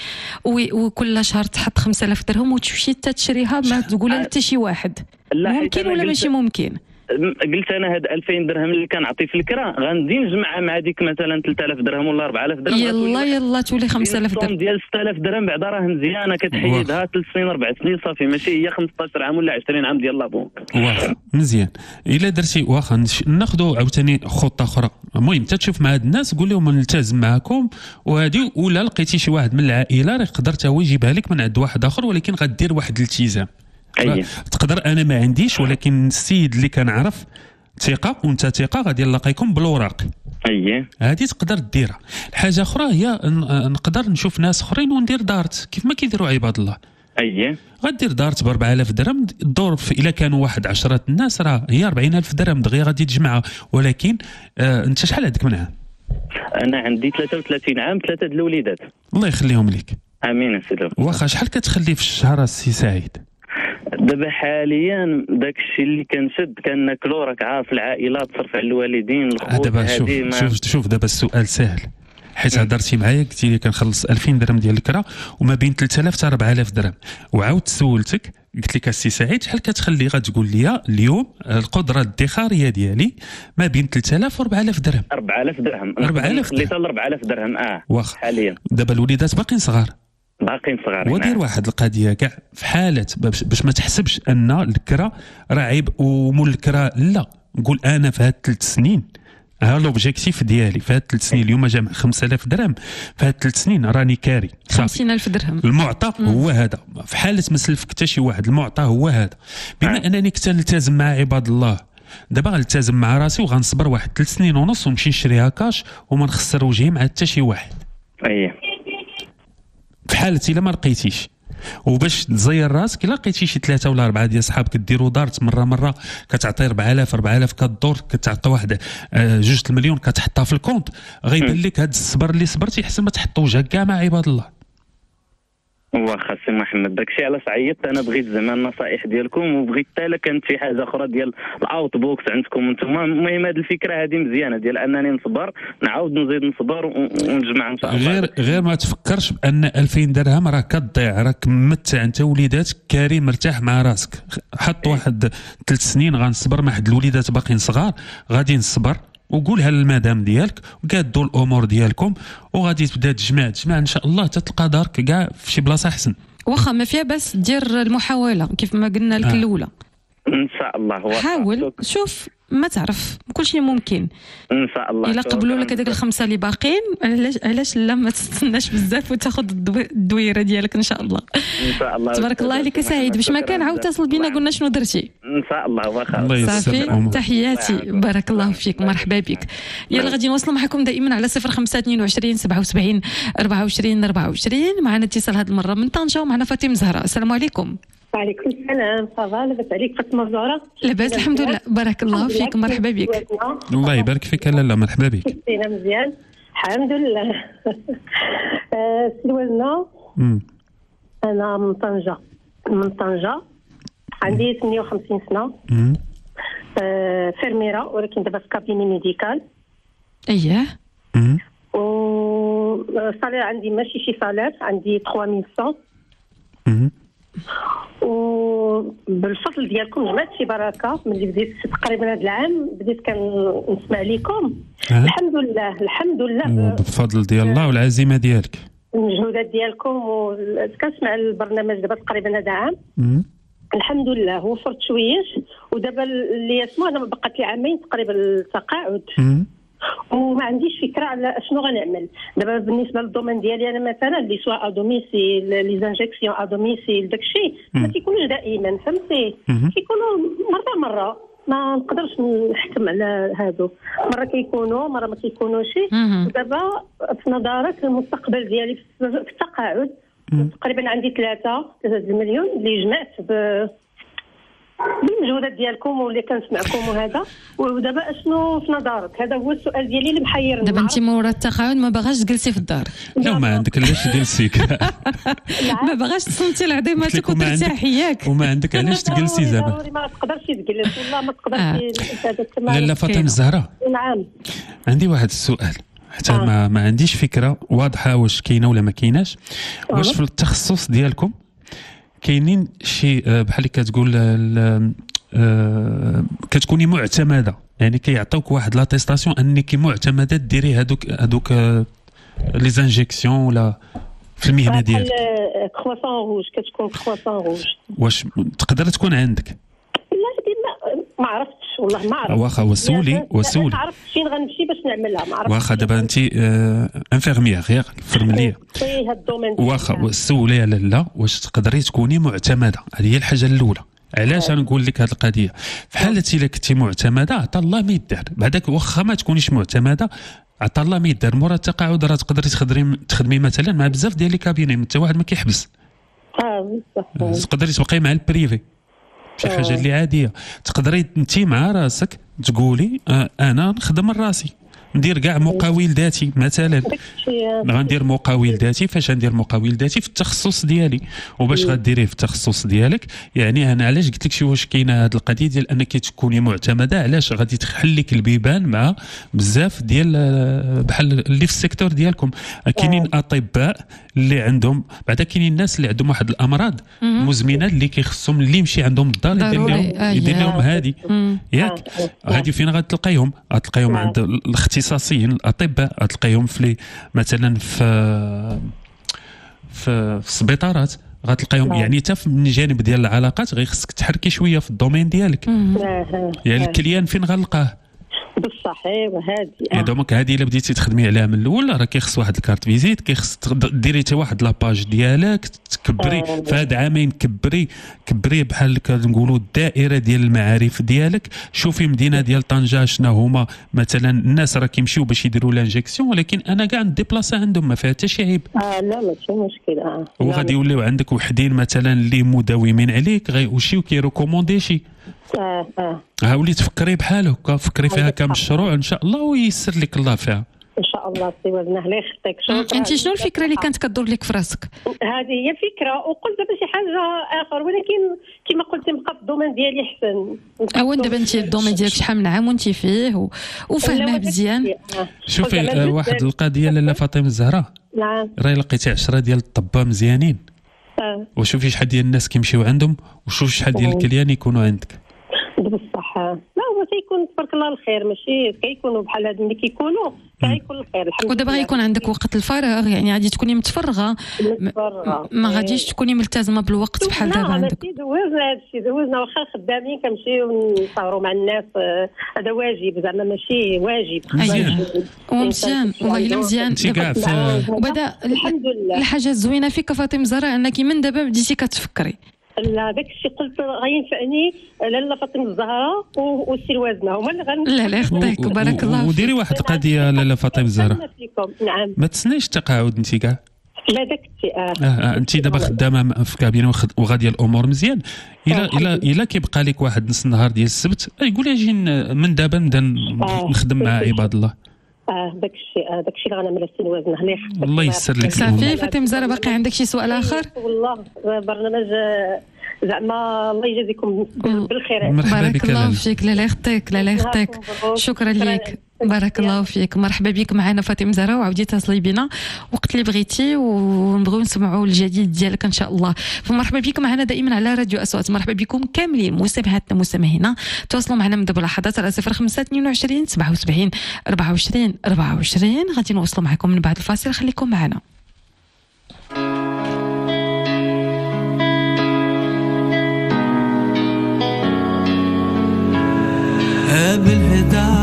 وكل شهر تحط خمسة آلاف درهم وتمشي حتى تشريها ما تقولها حتى شي واحد، ممكن ولا ماشي ممكن؟ قلت انا هاد ألفين درهم اللي كنعطي في الكرا غندي نجمعها مع ديك مثلا ثلاثة آلاف درهم ولا أربعة آلاف درهم، يلا يلا تولي خمسة آلاف درهم ديال ستة آلاف درهم بعدا راه مزيانه كتحيدها ثلاث سنين أربع سنين صافي، ماشي هي خمسطاش عام ولا عشرين عام ديال لابونك. واخا مزيان. الا درتي واخا ناخذوا عاوتاني خطه اخرى، المهم تشوف مع هاد الناس قول لهم نلتزم معكم وهادي، ولا لقيتي شي واحد من العائله راه يقدر حتى هو يجيبها لك من عند واحد اخر، ولكن غدير واحد الالتزام. أيه. تقدر انا ما عنديش، ولكن السيد اللي كنعرف ثقه وانت ثقه غادي نلاقيكم بالوراق. اييه هذه تقدر ديرها. الحاجه اخرى هي نقدر نشوف ناس اخرين وندير دارت كيف ما كيديروا عباد الله. اييه غدير دارت ب أربعة آلاف درهم، الدور الا كانوا واحد عشرة الناس راه هي أربعين ألف درهم دغيا غادي تجمعها. ولكن آه انت شحال عندك منها؟ انا عندي ثلاثة وثلاثين عام، ثلاثه د الوليدات. الله يخليهم لك. امين سيدي. واخا شحال كتخلي في الشهر السي سعيد؟ دابا حاليا داك الشيء اللي كنشد كناكلو، راك عارف العائله تصرف على الوالدين الخوت. دابا شوف ما... شوف شوف دابا السؤال سهل، حيت هضرتي معايا قلتي لي كنخلص ألفين درهم ديال الكرا وما بين ثلاثة آلاف حتى أربعة آلاف درهم، وعاود سولتك قلت لك السي سعيد شحال كتخلي؟ غتقول لي اليوم القدره الادخاريه ديالي ما بين ثلاثة آلاف و أربعة آلاف درهم. أربعة آلاف درهم أربعة آلاف خليتها ل أربعة آلاف درهم. اه واخا حاليا دابا الوليدات باقيين صغار، باقيين صغارين. ودير واحد القضيه كاع في حاله باش ما تحسبش ان الكرا راه عيب ومول الكرا، لا نقول انا في هاد ثلاث سنين ها لوبجيكتيف ديالي في هاد ثلاث سنين اليوم جامع خمسة آلاف درهم، في هاد ثلاث سنين راني كاري خمسين ألف درهم. المعطى مم. هو هذا، في حاله ما سلفك حتى شي واحد المعطى هو هذا. بما آه. انني كنت نلتزم مع عباد الله، دابا غنلتزم مع راسي وغنصبر واحد ثلاث سنين ونص ونمشي نشريها كاش وما نخسر وجهي مع حتى شي واحد. اييه في حالة الا ما لقيتيش، وباش تزير راسك الا لقيتي شي ثلاثه ولا اربعه ديال صحابك ديروا دارت مره مره كتعطي أربعة آلاف أربعة آلاف كدور كتعطي واحد آه جوج المليون كتحطها في الكونت، غيبان لك هذا الصبر اللي صبرتي احسن ما تحط وجهك كاع مع عباد الله. واخا سي محمد داكشي علاش عيطت انا، بغيت زعما النصائح ديالكم، وبغيت حتى الا كانت شي حاجه اخرى ديال الاوت بوكس عندكم انتم. المهم هذه الفكره هذه مزيانه ديال انني نصبر، نعاود نزيد نصبر ونجمع ان شاء الله. غير غير ما تفكرش بان ألفين درهم راه كتضيع، راك ممتع انت وليداتك كاري مرتاح مع راسك. حط واحد ثلاث سنين غنصبر مع حد الوليدات باقيين صغار، غادي نصبر وقولها للمدام ديالك وقادوا الامور ديالكم وغادي تبدا تجمع تجمع ان شاء الله تتلقى دارك كاع في شي بلاصه احسن. واخا ما فيها بس دير المحاوله كيف ما قلنا لك آه. الاولى. ان شاء الله. حاول شوف ما تعرف كل شيء ممكن ان شاء الله. الا قبلوا لك هذيك الخمسه اللي باقين، علاش علاش لا ما تستناش بزاف وتاخذ الدويره ديالك ان شاء الله. ان شاء الله. تبارك الله عليك سعيد. باش ما كان عاود اتصل بينا قلنا شنو درتي. ان شاء الله. واخا صافي تحياتي بارك الله فيك مرحبا بك. يلا غادي نواصلوا معكم دائما على صفر خمسة اثنين وعشرين سبعة وسبعين أربعة وعشرين أربعة وعشرين. معنا اتصال هذه المره من طنجه ومعنا فاطمه زهراء. السلام عليكم. وعليكم السلام. صافا لاباس عليك فاطمه زهراء؟ لاباس الحمد لله بارك الله فيك مرحبا بك. الله يبارك فيك. لا لا مرحبا بك. كنتينا مزيان الحمد لله. سلوزنا انا من طنجه من طنجه عندي ثمانية وخمسين سنه. فيرميره ولكن دابا في كابيني ميديكال. اييه. و الصالير عندي ماشي شي صالير، عندي ثلاثة آلاف ومئتين. وبالفضل ديالكم جمعت شي بركه ملي بديت تقريبا هذا العام بديت كنسمع لكم. أه؟ الحمد لله الحمد لله بفضل ديال الله والعزيمه ديالك المجهودات ديالكم. وكنسمع البرنامج دابا تقريبا هذا عام. الحمد لله وفرت شويش، ودابا اللي يسمع انا بقات لي عامين تقريبا التقاعد وما عنديش فكره على شنو غنعمل دابا. بالنسبه للدومين ديالي انا مثلا اللي سوا ادوميسيل لي زانجيكسيون ادوميسيل داكشي ما كيكونوش دائما فهمتي، كيكونوا مره مره ما نقدرش نحكم على هادو، مره كيكونوا مره ما كيكونوش. ودابا في نظرك المستقبل ديالي في التقاعد تقريبا عندي ثلاثة ثلاثة المليون اللي جمعت ب بالمجهودات ديالكم واللي كنسمعكم وهذا. ودابا اشنو في نظرك؟ هذا هو السؤال ديالي اللي محيرني. دابا انت مورا التقاعد ما باغاش تجلسي في الدار؟ لا ما عندك علاش تجلسيك. ما باغاش تصنتي لعظيماتك وترتاحي ياك. وما عندك علاش تجلسي زعما. ما تقدرش تجلس والله ما تقدرش. لا لا فاطمه الزهراء نعم عندي واحد السؤال حتى آه. ما, ما عنديش فكره واضحه واش كاينه ولا ما كايناش. واش في التخصص ديالكم كاينين شي بحال اللي كتقول آه كتكوني معتمده، يعني كيعطيوك واحد لاتيستاسيون انك معتمده ديري هذوك هذوك لي زانجيكسيون ولا في المهنه ديالك. كرواسون روج كتكون كرواسون روج واش تقدر تكون عندك؟ لا ديما ما عرفتش والله ما عرفت. واخا وسولي وسولي ما عرفتش فين غنمشي باش نعملها، ما عرفتش. واخا دابا انت انفيرميير غير فرمليه في هاد الدومين. واخا وسولي لا لا واش تقدري تكوني معتمده، هذه هي الحاجه الاولى. علاش انا نقول لك هذه القضيه؟ في حاله الا كنتي معتمده عطا الله ما يدار، بعداك واخا ما تكونيش معتمده عطا الله ما يدار، مورا التقاعد راه تقدري تخدمي تخدمي مثلا مع بزاف ديال لي كابيني، حتى واحد ما كيحبس. اه بصح تقدري تبقاي مع البريفي شي حاجه اللي عاديه. تقدري انت مع راسك تقولي آه انا نخدم راسي، ندير كاع مقاول ذاتي مثلا، غندير مقاول ذاتي. فاش غندير مقاول ذاتي في التخصص ديالي، وباش غديريه في التخصص ديالك يعني انا علاش قلت لك شي واش كاينه هذه القضيه ديال انك تكوني معتمده، علاش غادي تحل لك البيبان مع بزاف ديال بحال اللي في السيكتور ديالكم. كاينين اطباء اللي عندهم، بعدا كاينين الناس اللي عندهم واحد الامراض مزمنه اللي كيخصهم اللي يمشي عندهم الدار يدير لهم يدير لهم هذه ياك. هذه فين غتلقايهم؟ غتلقايهم عند الاختصاصيين الاطباء، غتلقايهم في مثلا في في السبيطارات، غتلقايهم يعني حتى من الجانب ديال العلاقات غيخصك تحركي شويه في الدومين ديالك. يعني الكليان فين غنلقاه؟ بصح ايوا هادي يعني دونك هادي الا بديتي تخدمي عليها من الاول راه كيخص واحد الكارت فيزيت، كيخص ديري حتى واحد لاباج ديالك تكبري في هاد عامين، كبري كبري بحال كنقولوا الدائره ديال المعارف ديالك. شوفي مدينه ديال طنجه شنو هما مثلا الناس راه كيمشيو باش يديروا لانجيكسيون، ولكن انا كاع نديبلاصا عندهم ما فيها حتى شي عيب. اه لا ماشي مشكل. اه وغادي يوليو عندك وحدين مثلا اللي مداومين عليك غيمشيو كيريكوموندي شي. اه اه ها ولي تفكري بحال هكا، فكري فيها كمشروع ان شاء الله ويسر لك الله فيها ان شاء الله. سي وزنه الله يخطيك. شكرا. انت شنو الفكره اللي كانت كدور لك في راسك؟ هذه هي فكره، وقلت دابا شي حاجه اخر، ولكن كما قلت نبقى في الدومين ديالي احسن. اوا دابا انت الدومين ديالك شحال من عام وانت فيه و... وفاهمه مزيان. شوفي واحد القضيه لاله فاطمه الزهراء، نعم راهي لقيتي عشرة ديال الطباء مزيانين، اه وشوفي شحال ديال الناس كيمشيو عندهم، وشوف شحال ديال الكليان يكونوا عندك. بصح لا هو تيكون تبارك الله الخير، ماشي كيكونوا بحال هاد اللي كيكونوا كيكون الخير الحمد لله. ودابا غيكون عندك وقت الفراغ، يعني غادي تكوني متفرغه، متفرغه ما غاديش تكوني ملتزمه بالوقت بحال دابا عندك. لا دوزنا هذا الشيء، دوزنا واخا خدامين كنمشيو نصوروا مع الناس، هذا واجب زعما ماشي واجب. مزيان مزيان والله الا مزيان. وبدا الحمد لله الحاجه الزوينه فيك فاطمه زهراء انك من دابا بديتي كتفكري. لا داك الشيء قلت غينفعني لاله فاطمه الزهراء والسي الوازنه هما اللي غن لا لا يخطيك بارك الله. وديري واحد القضيه لاله فاطمه الزهراء، نعم ما تسنيش التقاعد انت كاع. لا داك الشيء اه, آه, آه انت دابا خدامه في كابينه وغاديه الامور مزيان. الا الا الا كيبقى لك واحد نص النهار ديال السبت يقول اجي من دابا نبدا نخدم مع عباد الله. اه داك الشيء اه داك الشيء اللي غنعمل السي الوازنه. الله يحفظك الله يسر لك. صافي فاطمه زهراء باقي عندك شي سؤال اخر؟ والله برنامج زعما الله يجازيكم بالخير. بارك الله فيك. لا لا يخطيك لا لا يخطيك. شكرا لك بارك الله فيك. مرحبا بك معنا فاطمه زهراء، وعاودي تصلي بنا وقت اللي بغيتي ونبغيو نسمعوا الجديد ديالك ان شاء الله. فمرحبا بك معنا دائما على راديو اصوات. مرحبا بكم كاملين مستمعاتنا مستمعينا، تواصلوا معنا من دابا لحظات على صفر خمسة اثنين وعشرين سبعة وسبعين أربعة وعشرين أربعة وعشرين. غادي نوصلوا معكم من بعد الفاصل، خليكم معنا. بالهدى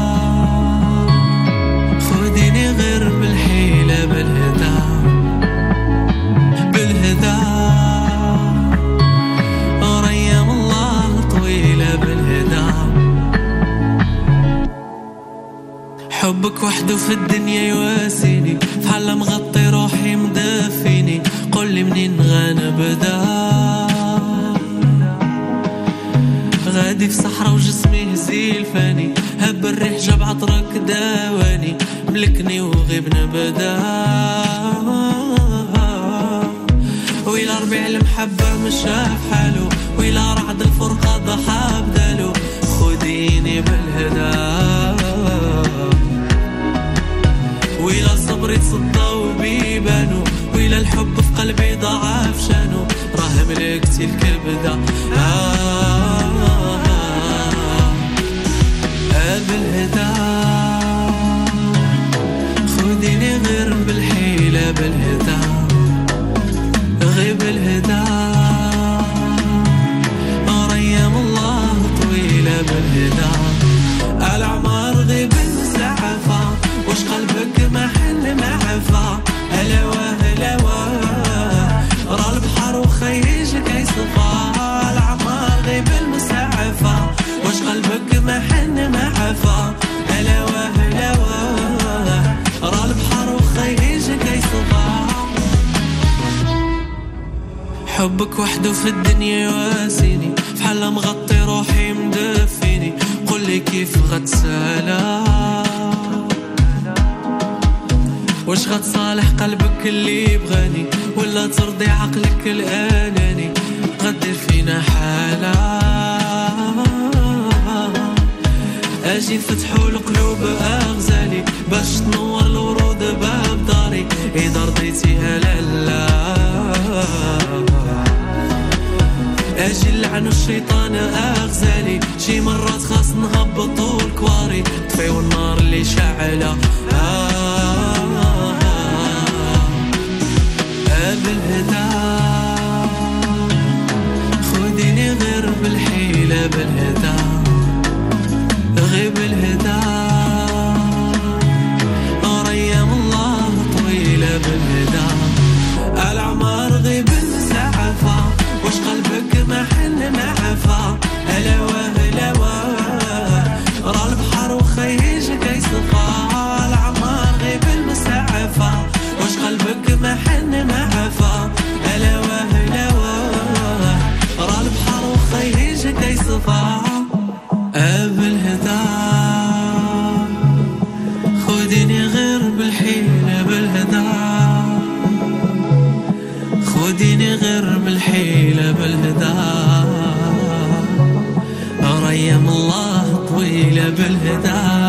خديني غير بالحيلة، بالهدى بالهدى وريم الله طويلة، بالهدى حبك وحده في الدنيا يواسيني، فحال مغطي روحي مدفيني، قولي منين غنبدا. غادي في صحراء وجسمي هزيل فاني، هب الريح جاب عطرك داواني، ملكني وغيبنا بدا. ويلا ربيع المحبة مشاف حالو، ويلا رعد الفرقة ضحى بدالو، خديني بالهدى. ويلا صبري تصدى وبيبانو، ويلا الحب في قلبي ضعف شانو، راه ملكتي الكبدة. آه حبك وحده في الدنيا يواسيني بحال مغطي روحي مدفيني قول لي كيف غتسالى واش غتصالح قلبك اللي بغاني ولا ترضي عقلك الاناني غدير فينا حالة اجي نفتحو القلوب اغزالي باش تنور الورود باب داري اذا رضيتيها لالا اجي نلعنو الشيطان اغزالي شي مرات خاص نهبطو الكواري طفيو النار اللي شعلة بالهدى خديني غير بالحيلة بالهدى غيب الهدى أريم الله طويلة بالهدى العمر غيب المسعفة واش قلبك ما حن ما عفا هلاوة هلاوة راه البحر وخيج كيصفى العمر غيب المسعفة واش قلبك ما حن ما عفا هلاوة هلاوة راه البحر وخيج كيصفى بالهدى خديني غير بالحيلة بالهدى خديني غير بالحيلة بالهدى ريم الله طويلة بالهدى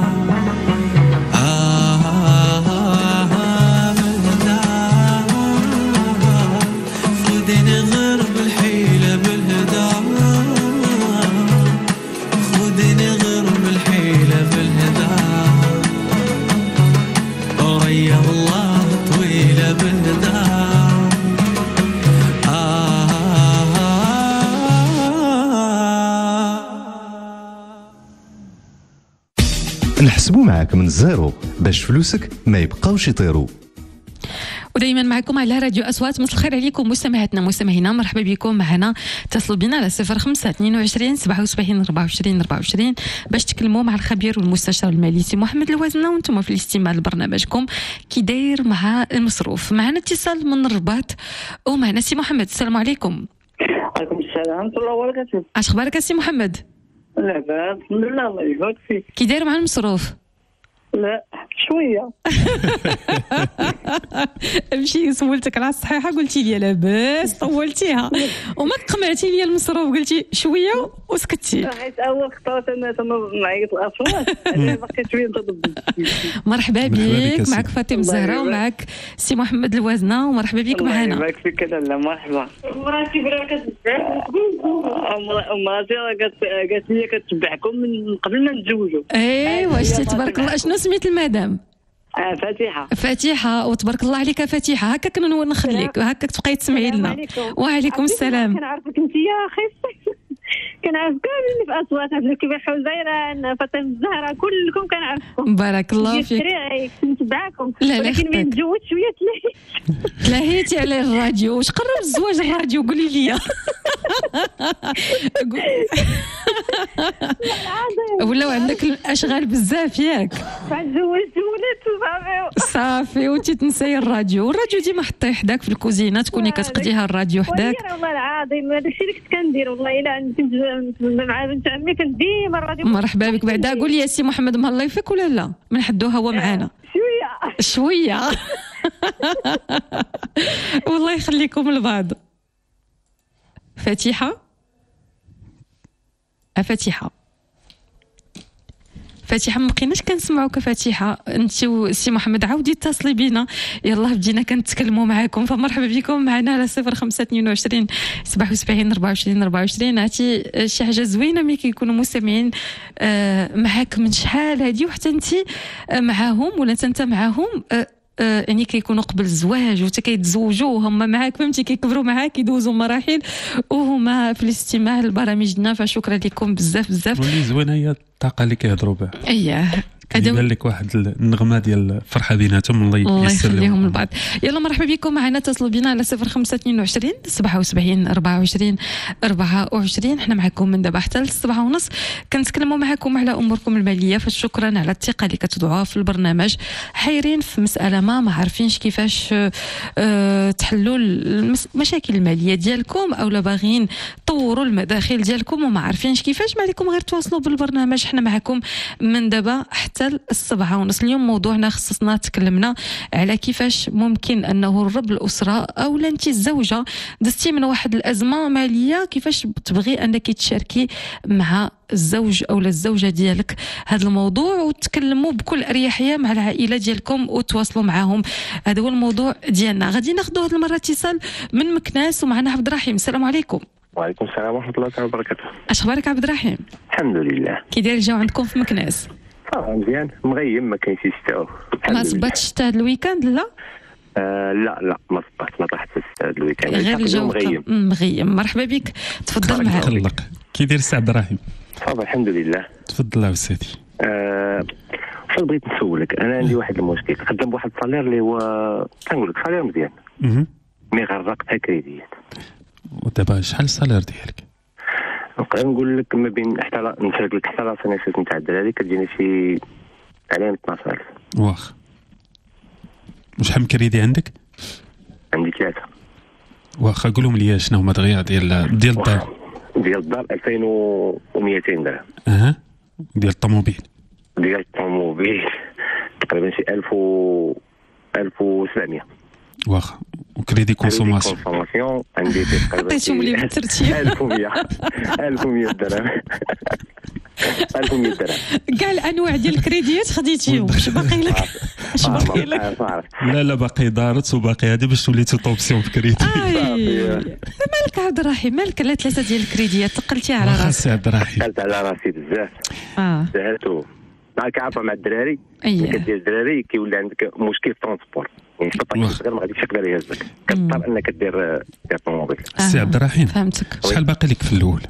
نحسبوا معاك من الزيرو باش فلوسك ما يبقاوش يطيروا. ودائما معكم على راديو أصوات. مساء الخير عليكم مستمعاتنا مستمعينا، مرحبا بكم معنا. اتصلوا بنا على صفر خمسة اثنين وعشرين سبعة وسبعين أربعة وعشرين أربعة وعشرين باش تكلموا مع الخبير والمستشار المالي سي محمد الوازنة وانتم في الاستماع لبرنامجكم كي داير مع المصروف. معنا اتصال من الرباط ومعنا سي محمد. السلام عليكم. وعليكم السلام ورحمة الله وبركاته. اش اخبارك سي محمد؟ لاباس الحمد لله الله يبارك فيك. كي داير مع المصروف؟ لا شويه. امشي سولتك على الصحيحه قلتي لي لاباس طولتيها وما قمعتي لي المصروف قلتي شويه وسكتي. حيت اول خطره انا نعيط الاصوات انا باقي شويه نضرب. مرحبا بك، معك فاطمه الزهراء ومعك سي محمد الوازنه ومرحبا بك معنا. الله يبارك فيك. لا مرحبا. مراتي برا كتبعكم مراتي قالت لي كتبعكم من قبل ما نتزوجوا. ايوا شتي تبارك الله. شنو سميت المدام؟ آه فاتحة. فاتحة وتبارك الله عليك فاتحة. هكا كنا نخليك هكاك تبقاي تسمعي لنا. وعليكم السلام. كنعرفك انت يا اخي كنعرف كاملين في اصوات عبد الكبير حوزيرة فاطمة الزهراء كلكم كنعرفكم. بارك الله فيك. كنتبعكم ولكن من تزوجت شويه تلاهيت تلاهيتي على الراديو. واش قرب الزواج الراديو قولي لي. ولاو عندك الاشغال بزاف ياك. تزوجت ولات صافي صافي وانت تنساي الراديو. الراديو ديما حطيه حداك في الكوزينه تكوني كتقضيها الراديو حداك. والله العظيم هذاك الشيء اللي كنت كندير والله الا عندي مع بنت عمي كنت ديما الراديو. مرحبا بك. بعدا قول لي يا سي محمد مهلا يفيك ولا لا من حدو هو معانا شويه شويه. والله يخليكم لبعض. فاتحه فاتحه فاتحه ما بقيناش كنسمعوك فاتحه. انت وسي محمد عاودي اتصلي بينا يلا بدينا كنتكلموا معاكم. فمرحبا بكم معنا على صفر خمسة اثنين وعشرين سبعة وسبعين أربعة وعشرين أربعة وعشرين. عرفتي شي حاجه زوينه ملي كيكونوا مستمعين معاك من شحال هادي وحتى انت معاهم ولا انت معاهم يعني كيكونوا قبل الزواج وحتى كيتزوجوا وهم معاك فهمتي كيكبروا معاك يدوزوا مراحل وهما في الاستماع لبرامجنا. فشكرا لكم بزاف بزاف. واللي زوينه هي الطاقه اللي كيهضروا بها. اييه كيبان لك واحد النغمه ديال الفرحه بيناتهم. الله الله يسر يخليهم لهم لبعض. يلا مرحبا بكم معنا، اتصلوا بنا على صفر خمسة اثنين وعشرين سبعة وسبعين أربعة وعشرين أربعة وعشرين. احنا معكم من دابا حتى للسبعة ونص كنتكلموا معكم على اموركم الماليه. فشكرا على الثقه اللي كتدعوها في البرنامج. حيرين في مساله ما ما عارفينش كيفاش اه تحلوا المشاكل الماليه ديالكم، او لا باغيين طوروا المداخل ديالكم وما عارفينش كيفاش، ما عليكم غير تواصلوا بالبرنامج. احنا معكم من دابا حتى السبعة ونص. اليوم موضوعنا خصصنا تكلمنا على كيفاش ممكن انه الرب الاسره او انت الزوجه دزتي من واحد الازمه ماليه، كيفاش تبغي انك تشاركي مع الزوج او الزوجه ديالك هذا الموضوع وتكلموا بكل اريحيه مع العائله ديالكم وتواصلوا معاهم. هذا هو الموضوع ديالنا. غادي ناخذوا هذه المره اتصال من مكناس ومعنا عبد الرحيم. السلام عليكم. وعليكم السلام ورحمه الله تعالى وبركاته. اش اخبارك عبد الرحيم؟ الحمد لله. كي داير الجو عندكم في مكناس؟ اه مزيان، مغيم، ما كاينش الشتاء. ما صباتش الشتاء هذا الويكاند؟ لا آه لا لا ما صبات، ما طاحت الشتاء هذا الويكاند، غير الجو مغيم. مغيم. مرحبا بك، تفضل معايا. خلق. كي داير السي عبد الرحيم؟ صافي الحمد لله. تفضل الله وسيدي. آه واش بغيت نسولك، انا عندي واحد المشكل، خدام بواحد الصالير اللي هو كنقول لك صالير مزيان اها مي غرقتها كريديات. ودابا شحال الصالير ديالك؟ نبقى نقول لك ما بين حتى نشارك لك حتى لاسانيسيس نتاع الدراري كتجيني شي عليهم اثناش ألف. واخ وشحال من كريدي عندك؟ عندي ثلاثة. واخا قولهم لي شنو هما دغيا ديال ديال الدار؟ ديال الدار ألفين ومئتين درهم. اها. ديال الطوموبيل؟ ديال الطوموبيل تقريبا شي ألف و ألف وسبعمية. واخا. وكريدي كونسوماسيون؟ كونسوماسيون عندي تقريبا عطيتهم لي بالترتيب ألف ومية. ألف ومية درهم. ألف ومية درهم. كاع الانواع ديال الكريديات خديتيهم، اش باقي لك؟ اش باقي لك؟ لا لا باقي دارت وباقي هذه باش وليتي طوبسيون في كريدي. مالك عبد الرحيم، مالك على ثلاثه ديال الكريديات ثقلتي على راسك؟ خاص عبد الرحيم ثقلت على راسي بزاف. اه زهقتو راك عارفه مع الدراري. أيه. كدير الدراري كيولي عندك مشكل في الترونسبور، يعني تطلع غير ما غاديش تقدر يهزك، كتضطر انك دير دير طوموبيل. سي عبد الرحيم فهمتك. شحال باقي لك في الاول؟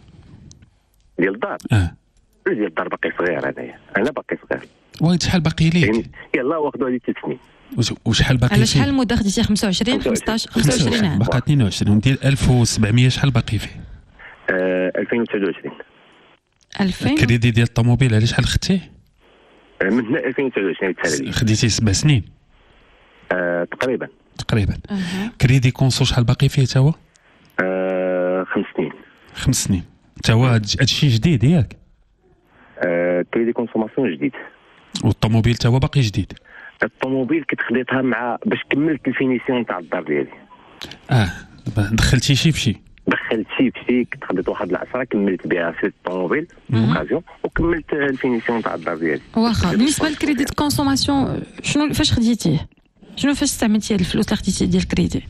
ديال الدار؟ اه ديال الدار باقي صغير انايا، انا باقي صغير. وايد شحال باقي ليك؟ يلا واخدو هذه ثلاث سنين. وشحال باقي على فيه؟ شحال المده خديتي؟ خمسة وعشرين خمسطاش خمسة وعشرين عام. باقي اثنين وعشرين. ديال ألف وسبعمية شحال باقي فيه؟ آه ألفين وتسعة وعشرين. ألفين الكريدي ديال الطوموبيل على شحال خدتيه؟ من هنا ألفين وتسعة وعشرين تسالي. خديتي سبع سنين؟ آه تقريبا تقريبا. كريدي كونسو شحال باقي فيه تا هو؟ آه خمس سنين. خمس سنين تا هو. هادشي جديد ياك؟ آه كريدي كونسوماسيون جديد. والطوموبيل تا هو باقي جديد؟ الطوموبيل كنت خديتها مع باش كملت الفينيسيون تاع الدار ديالي. اه دخلتي شي فشي؟ دخلت شي فشي، كنت خديت واحد العشرة كملت بها في الطوموبيل اوكازيون وكملت الفينيسيون تاع الدار ديالي. واخا. بالنسبه للكريدي دو كونسوماسيون شنو فاش خديتيه؟ شنو فاش استعملتي الفلوس اللي خديتي ديال الكريدي؟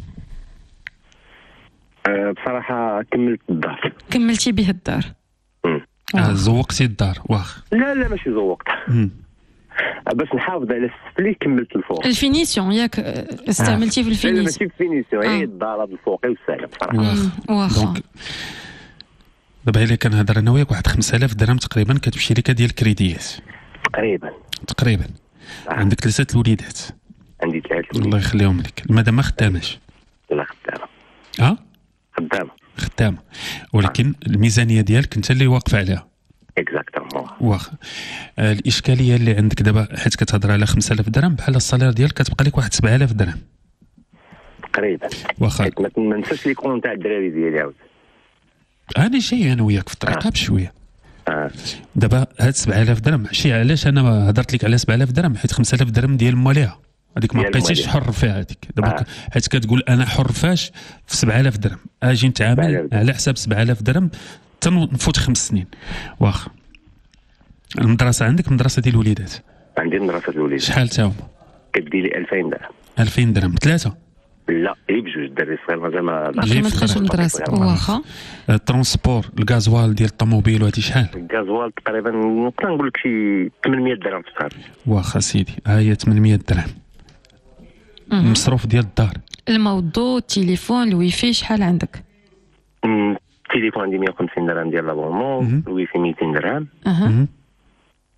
أه بصراحه كملت الدار. كملتي به الدار؟ اه زوقتي الدار. واخ. لا لا ماشي زوقتها، باش نحافظ على السفلي كملت الفوق. الفينيسيون ياك استعملتي في الفينيسيون؟ لا ماشي في الفينيسيون، هي الدار الفوقي والسالب بصراحه. واخا. دابا الا كنهضر انا وياك واحد خمسة آلاف درهم تقريبا كتمشي لك ديال الكريديات تقريبا تقريبا. آه. عندك ثلاثه الوليدات؟ عندي ثلاثه الوليدات. الله يخليهم لك. المدام ما خداماش؟ لا خدامه. اه خدامه خدامه ولكن آه. الميزانيه ديالك انت اللي واقف عليها. اكزاكتومون. واخا. آه الاشكاليه اللي عندك دابا حيت كتهضر على خمسة آلاف درهم بحال الصالير ديالك كتبقى لك واحد سبعة آلاف درهم تقريبا. واخا. ما ننساش لي كون تاع الدراري ديالي عاود. انا جاي انا وياك في الطريقه آه. بشويه. آه. دابا هاد سبعة آلاف درهم ماشي علاش انا هضرت لك على سبعة آلاف درهم حيت خمسة آلاف درهم ديال مواليها هذيك ما بقيتيش حر فيها هذيك دابا. آه. حيت كتقول انا حر فاش في سبعة آلاف درهم اجي نتعامل على حساب سبعة آلاف درهم تنفوت خمس سنين. واخا. المدرسه عندك مدرسه ديال الوليدات؟ عندي مدرسه الوليدات. شحال تا هما؟ كدير لي ألفين درهم. ألفين درهم ثلاثه؟ لا غير بجوج الدري صغير مازال ما باقي ما دخلش المدرسه. واخا. الترونسبور الغازوال ديال الطوموبيل وهادي شحال؟ الغازوال تقريبا نقدر نقول لك شي ثمانمية درهم في الشهر. واخا سيدي ها هي ثمانمية درهم. المصروف ديال الدار؟ الموضوع التليفون الويفي شحال عندك؟ التليفون عندي مية وخمسين درهم ديال لابونمون، الويفي ميتين درهم. اها.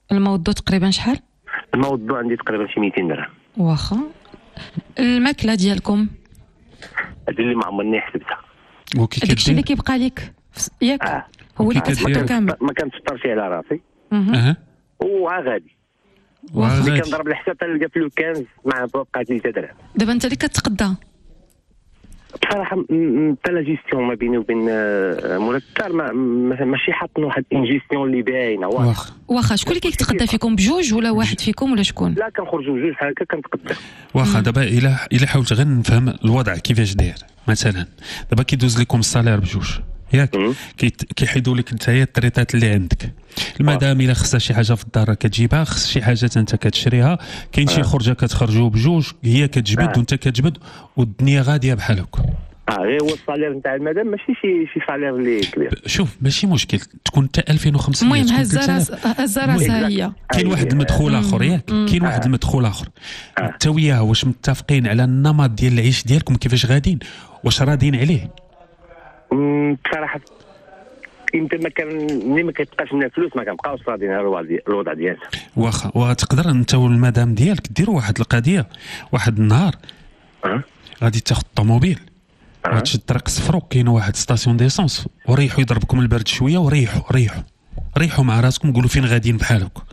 الموضوع تقريبا شحال؟ الموضوع عندي تقريبا شي مئتين درهم. واخا. الماكله ديالكم هذه اللي ما عمرني حسبتها. وكي كدير داكشي اللي كيبقى لك ياك آه. هو اللي كتحطو كامل. ما كنفطرش على راسي اها وها غادي ملي كنضرب الحساب تلقى في الكنز مع بقات لي درهم. دابا انت اللي كتقدا بصراحه حتى لا جيستيون ما بيني وبين مولا الدار ما ماشي حاطين واحد انجيستيون اللي باينه. واخا واخا شكون اللي كيتقدا فيكم بجوج ولا واحد فيكم ولا شكون؟ لا كنخرجوا بجوج بحال هكا كنتقدا. واخا دابا الا الا حاولت غير نفهم الوضع كيفاش داير. مثلا دابا كيدوز لكم الصالير بجوج ياك كيحيدوا لك نتايا الطريطات اللي عندك. المدام الا خصها شي حاجه في الدار كتجيبها، خص شي حاجه انت كتشريها، كاين شي خرجه كتخرجوا بجوج هي كتجبد آه. وانت كتجبد والدنيا غاديه بحال هكا. اه غير هو الصالير نتاع المدام ماشي شي شي صالير اللي كبير. شوف ماشي مشكل تكون حتى ألفين وخمسمية. المهم هزه هزه راسها هي. كاين واحد المدخول اخر ياك كاين واحد المدخول اخر انت وياها واش متفقين على النمط ديال العيش ديالكم كيفاش غاديين؟ واش راضيين عليه؟ بصراحه يمكن ما كان ملي ما كيبقاش لنا فلوس ما كنبقاوش راضيين على الوضع ديالنا. واخا وتقدر انت والمدام ديالك ديروا واحد القضيه. واحد النهار أه؟ غادي تاخذ الطوموبيل أه؟ وتشد طريق صفروك كاين واحد ستاسيون ديسونس وريحوا يضربكم البرد شويه وريحوا ريحوا ريحوا مع راسكم قولوا فين غاديين بحال هكا.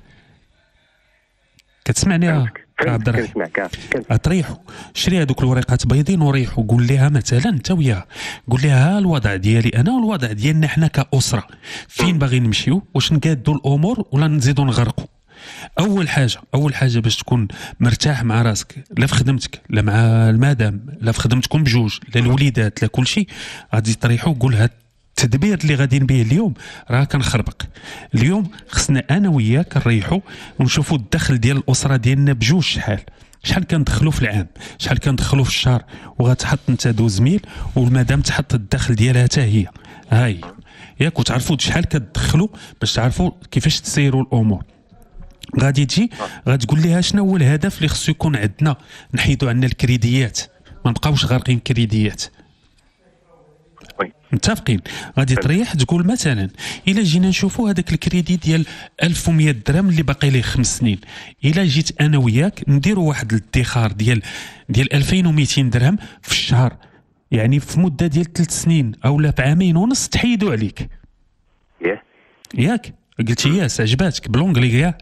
كتسمعني يا عبد الرحيم؟ تريحوا شري هذوك الوريقات بيضين وريحوا. قول لها مثلا انت وياها قول لها ها الوضع ديالي انا والوضع ديالنا حنا كاسره فين باغي نمشيو، واش نقادوا الامور ولا نزيدوا نغرقوا. اول حاجه اول حاجه باش تكون مرتاح مع راسك لا في خدمتك لا مع المدام لا في خدمتكم بجوج لا الوليدات لا كل شيء، غادي تريحوا قولها التدبير اللي غاديين به اليوم راه كنخربق. اليوم خصنا انا وياك نريحوا ونشوفوا الدخل ديال الاسره ديالنا بجوج شحال شحال كندخلوا في العام شحال كندخلوا في الشهر، وغتحط انت دوز ميل والمدام تحط الدخل ديالها حتى هي هاي ياك وتعرفوا شحال كتدخلوا باش تعرفوا كيفاش تسيروا الامور. غادي تجي غتقول لها شنو هو الهدف اللي خصو يكون عندنا، نحيدوا عنا الكريديات ما نبقاوش غارقين كريديات. متفقين؟ غادي تريح تقول مثلا الا جينا نشوفوا هذاك الكريدي ديال ألف ومية درهم اللي باقي ليه خمس سنين، الا جيت انا وياك نديروا واحد الادخار ديال ديال ألفين ومئتين درهم في الشهر، يعني في مده ديال ثلاث سنين او لا في عامين ونص تحيدوا عليك. ياك ياك قلتي ياس عجباتك بلونغلي يا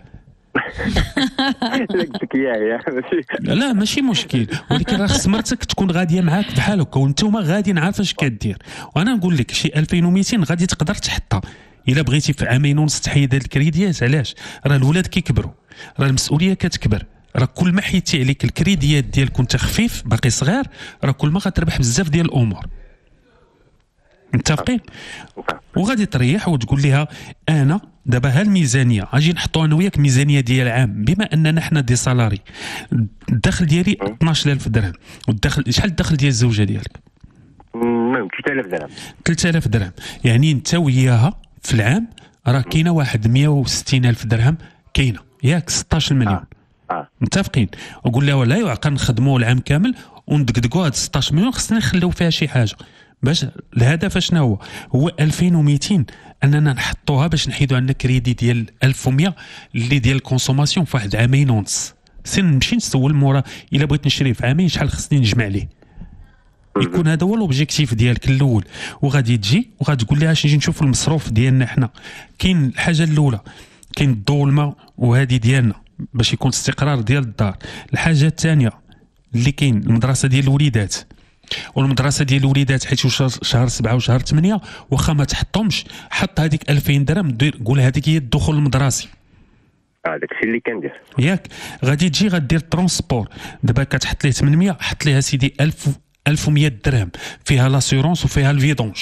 قلتك يا لا ماشي مشكل، ولكن راه خص مرتك تكون غاديه معاك بحال هكا وانتوما غاديين عارفه اش كدير. وانا نقول لك شي ألفين ومئتين غادي تقدر تحطها الا بغيتي في عامين ونص تحيد هاد الكريديات. علاش؟ راه الولاد كيكبروا، راه المسؤوليه كتكبر، راه كل ما حيدتي عليك الكريديات ديالك وانت خفيف باقي صغير راه كل ما غتربح بزاف ديال الامور. متفقين؟ وغادي تريح وتقول لها انا دابا ها الميزانيه اجي نحطوا انا وياك ميزانيه ديال عام بما اننا حنا دي سالاري. الدخل ديالي اثناش ألف درهم، والدخل شحال الدخل ديال الزوجه ديالك؟ المهم ثلاثة آلاف درهم. ثلاثة آلاف درهم يعني انت وياها في العام راه كاينه واحد مئة وستين ألف درهم كاينه ياك ستطاش مليون. آه. آه. متفقين؟ وقول لها ولا يعقل نخدموا العام كامل وندقدقوا هاد ستطاش مليون خصنا نخليو فيها شي حاجه. باش الهدف شنو هو؟ هو ألفين ومئتين اننا نحطوها باش نحيدوا عندنا كريدي ديال ألف ومئة اللي ديال الكونسوماسيون في واحد عامين ونص. سين نمشي نسول مورا الا بغيت نشري في عامين شحال خصني نجمع ليه. يكون هذا هو لوبجيكتيف ديالك الاول. وغادي تجي وغتقول لها اش نجي نشوف المصروف ديالنا حنا. كاين الحاجه الاولى كاين الضوء والماء وهذه ديالنا باش يكون استقرار ديال الدار. الحاجه الثانيه اللي كاين المدرسه ديال الوليدات، والمدرسه ديال الوليدات حيت شهر سبعة وشهر ثمانية واخا ما تحطهمش حط هذيك ألفين درهم دير قول هذيك هي الدخول المدرسي. هذاك الشيء اللي كندير ياك. غادي تجي غدير ترونسبور دابا كتحط ليه ثمانمية حط ليها سيدي ألف ألف ومئة درهم فيها لاسيورونس وفيها الفيدونج.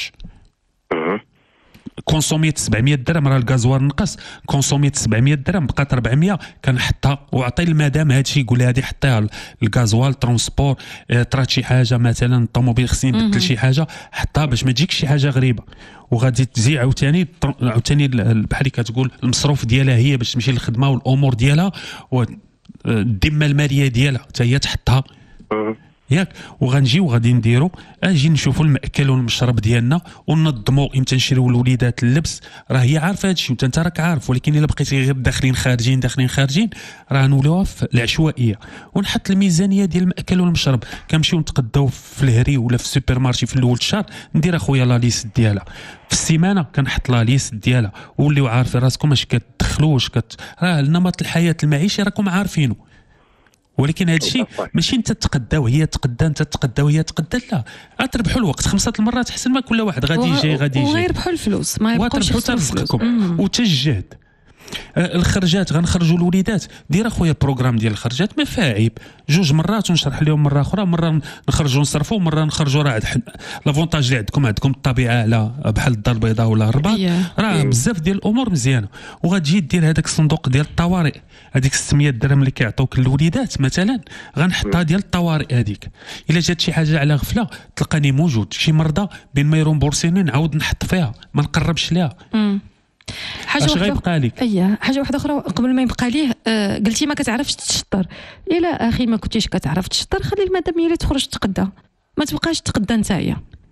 كونسوميت سبعمية درهم راه الغازوار نقص كونسوميت سبعمية درهم بقات أربعمية كنحطها وعطي المدام هادشي يقول لها هادي حطيها الغازوال ترونسبور اه طرات شي حاجه مثلا الطوموبيل خصني نبدل شي حاجه حطها باش ما تجيك شي حاجه غريبه. وغادي تزي عاوتاني عاوتاني بحال اللي كتقول المصروف ديالها هي باش تمشي للخدمه والامور ديالها والذمه الماليه ديالها حتى هي تحطها ياك وغنجيو غادي نديرو اجي نشوفوا المأكل والمشرب ديالنا وننظموا امتى نشريو الوليدات اللبس. راه هي عارفه هادشي وانت انت راك عارف، ولكن الا بقيتي غير داخلين خارجين داخلين خارجين راه نولوها في العشوائيه. ونحط الميزانيه ديال المأكل والمشرب، كنمشيو نتقداو في الهري ولا في السوبر مارشي في الاول الشهر، ندير اخويا لا ليست ديالها في السيمانه، كنحط لا ليست ديالها ووليو عارفين راسكم اش كتدخلوا واش كت راه نمط الحياه المعيشي راكم عارفينه. ولكن هذا الشيء ماشي انت تقدا وهي تقدا انت تقدا وهي تقدا، لا غتربحوا الوقت خمسه المرات احسن ما كل واحد غادي يجي غادي يجي وغيربحوا الفلوس ما يبقاوش رزقكم وتجهد. الخرجات غنخرجوا الوليدات، دير اخويا البروغرام ديال الخرجات ما فيها عيب، جوج مرات ونشرح لهم مره اخرى، مره نخرجوا نصرفوا مره نخرجوا. راه لافونتاج اللي عندكم عندكم الطبيعه على بحال الدار البيضاء ولا الرباط، راه بزاف ديال الامور مزيانه. وغتجي دير هذاك الصندوق ديال الطوارئ، هذيك ستمية درهم اللي كيعطوك الوليدات مثلا غنحطها ديال الطوارئ هذيك. الا جات شي حاجه على غفله تلقاني موجود، شي مرضى بين ما يرومبورسيني نعاود نحط فيها ما نقربش ليها. حاجه واحده غيبقى لك اييه حاجه واحده اخرى قبل ما يبقى ليه. آه قلتي ما كتعرفش تشطر، الا اخي ما كنتيش كتعرف تشطر خلي المدام هي اللي تخرج تقدا، ما تبقاش تقدا نتايا.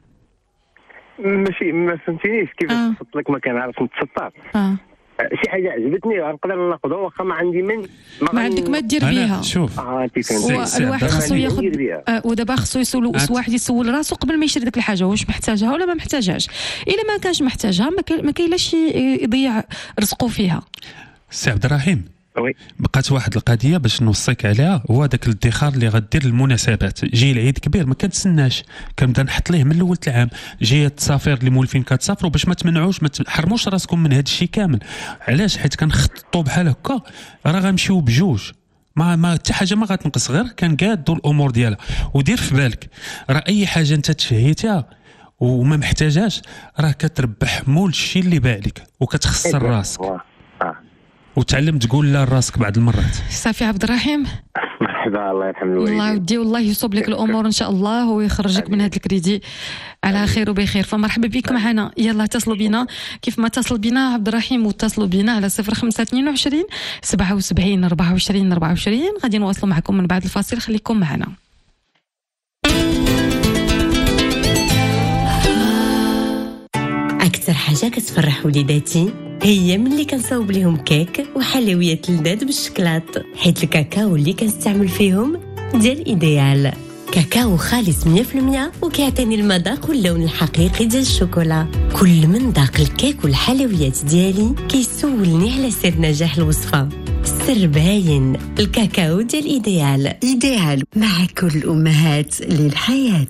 ماشي ما فهمتينيش كيف آه. قلت لك ما كنعرفش نتشطر. اه شي حاجه عجبتني غنقدر ناخذها واخا ما عندي من ما, ما عندك ما دير بيها. شوف اه الواحد خصو ياخذ آه ودابا خصو يسول واحد يسول راسو قبل ما يشري ديك الحاجه واش محتاجها ولا ما محتاجهاش. الا ما كانش محتاجها ما كاينلاش يضيع رزقه فيها. سي عبد الرحيم وي بقات واحد القضيه باش نوصيك عليها، هو داك الادخار اللي غدير للمناسبات. جاي العيد كبير ما كنتسناش، كنبدا نحط ليه من الاول العام. جايه التسافير اللي مولفين كتسافروا باش ما تمنعوش ما تحرموش راسكم من هذا الشيء كامل. علاش؟ حيت كنخططوا بحال هكا راه غنمشيو بجوج، ما ما حتى حاجه ما غتنقص، غير كنقادوا الامور ديالها. ودير في بالك راه اي حاجه انت تشهيتها وما محتاجاش راه كتربح مول الشيء اللي باع لك وكتخسر راسك. وتعلم تقول لا راسك بعض المرات. صافي عبد الرحيم مرحبا الله يرحم الوالدين. الله يودي والله يصوب لك الامور ان شاء الله ويخرجك من هذا الكريدي على خير وبخير. فمرحبا بك معنا، يلا اتصلوا بنا كيف ما اتصل بنا عبد الرحيم واتصلوا بنا على صفر خمسة اثنين وعشرين سبعة وسبعين أربعة وعشرين أربعة وعشرين. غادي نواصلوا معكم من بعد الفاصل، خليكم معنا. أكثر حاجة كتفرح وليداتي هي ملي كنصاوب لهم كيك وحلويات لذاذ بالشكلاط، حيت الكاكاو اللي كنستعمل فيهم ديال إيديال كاكاو خالص مية بالمية وكيعطيني المذاق واللون الحقيقي ديال الشوكولا. كل من ذاق الكيك والحلويات ديالي كيسولني على سر نجاح الوصفة. السر باين، الكاكاو ديال إيديال. إيديال مع كل الأمهات للحياة.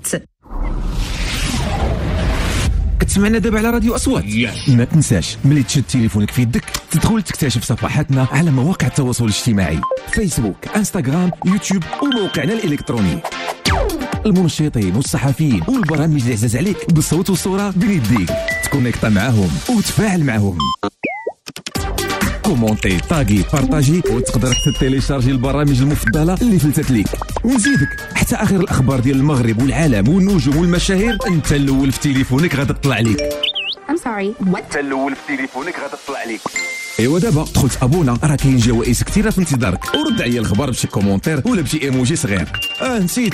كتسمعنا دابا على راديو أصوات. yes. ما تنساش ملي تشد تليفونك في يدك تدخل تكتشف صفحاتنا على مواقع التواصل الاجتماعي، فيسبوك، انستغرام، يوتيوب وموقعنا الإلكتروني. المنشطين والصحفيين والبرامج اللي عزاز عليك بالصوت والصورة بيديك، تكونيكتا معاهم وتفاعل معاهم. كومونتي، طاغي، بارطاجي، وتقدر حتى تيليشارجي البرامج المفضله اللي فلتت ليك. ونزيدك حتى اخر الاخبار ديال المغرب والعالم والنجوم والمشاهير انت الاول في تليفونك غادا تطلع ليك. I'm sorry what؟ انت الاول في تليفونك غادا تطلع ليك. ايوا دابا دخلت ابونا راه كاين جوائز كثيره في انتظارك، ورد عليا الخبر بشي كومونتير ولا بشي ايموجي صغير. اه نسيت،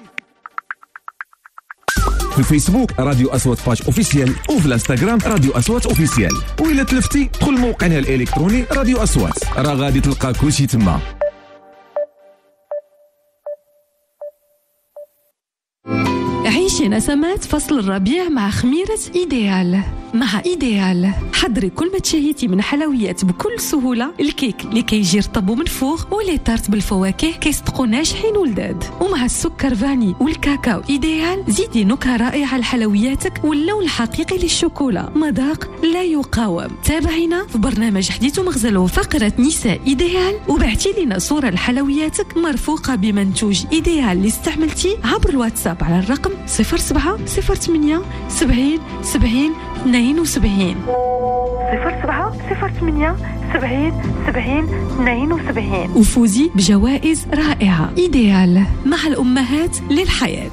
في الفيسبوك راديو أصوات باج اوفيسيال، وفي الانستغرام راديو أصوات اوفيسيال، وإلا تلفتي دخل موقعنا الالكتروني راديو أصوات، راه غادي تلقى كلشي تما. عيشي نسمات فصل الربيع مع خميرة إيديال. مع إيديال حضري كل ما تشهيتي من حلويات بكل سهولة. الكيك اللي كيجي رطب ومنفوخ، ولي طارت بالفواكه كيصدقوا ناجحين ولداد. ومع السكر فاني والكاكاو إيديال زيدي نكهة رائعة لحلوياتك واللون الحقيقي للشوكولا، مذاق لا يقاوم. تابعينا في برنامج حديث مغزل فقرة نساء إيديال، وبعتي لنا صورة لحلوياتك مرفوقة بمنتوج إيديال اللي استعملتي عبر الواتساب على الرقم صفر سبعة صفر ثمانية سبعين سبعين اثنين وسبعين صفر سبعة صفر ثمانية سبعين سبعين اثنين وسبعين، وفوزي بجوائز رائعة. إيديال مع الأمهات للحياة.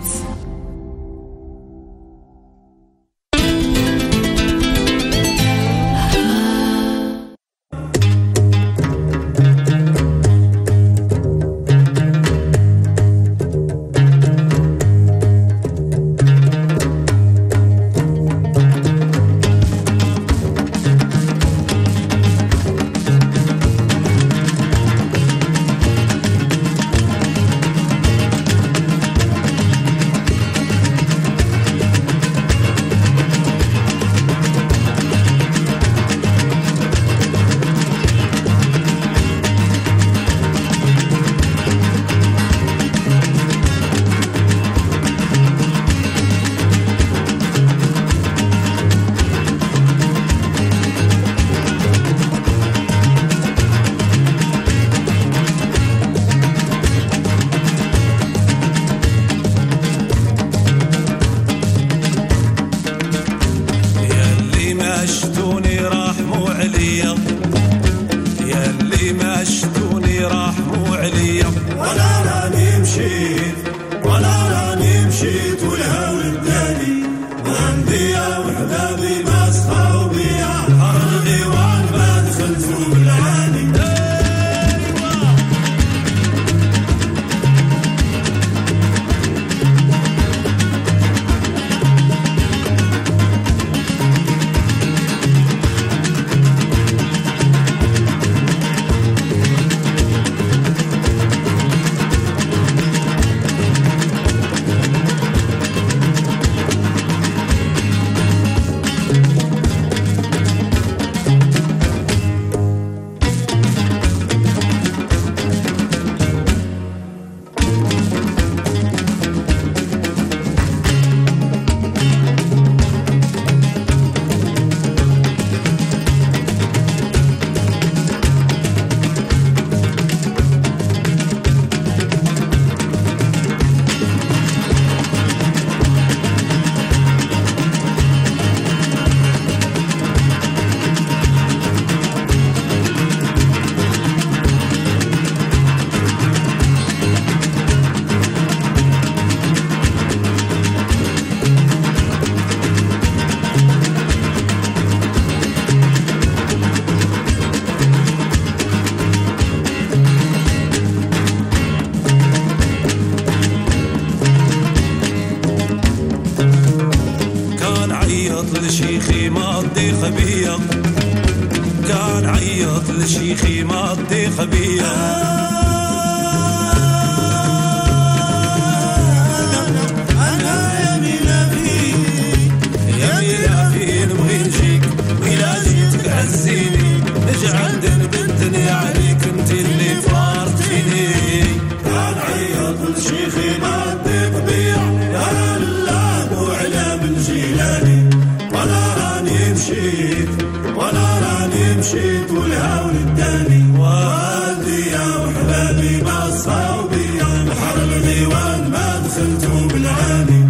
عندي وحبابي ما سخاو بيا حر الغيوان ما دخلتو بالعاني. لشيخي ما تضيق بيا، كان عيط لشيخي ما تضيق بيا. أنا يمينا فيك يمينا فيك نبغي نجيك وإلا جيتك عزيني اجعل دنبنتني عليك انت اللي فارتيني. كان عيط لشيخي ما تضيق بيا، يا الله أبو علام الجيلاني ولا راني مشيت ولا راني مشيت والهول الداني. والدي يا وحبابي ما صاو بيا بحر الغيوان ما دخلتو بالعاني.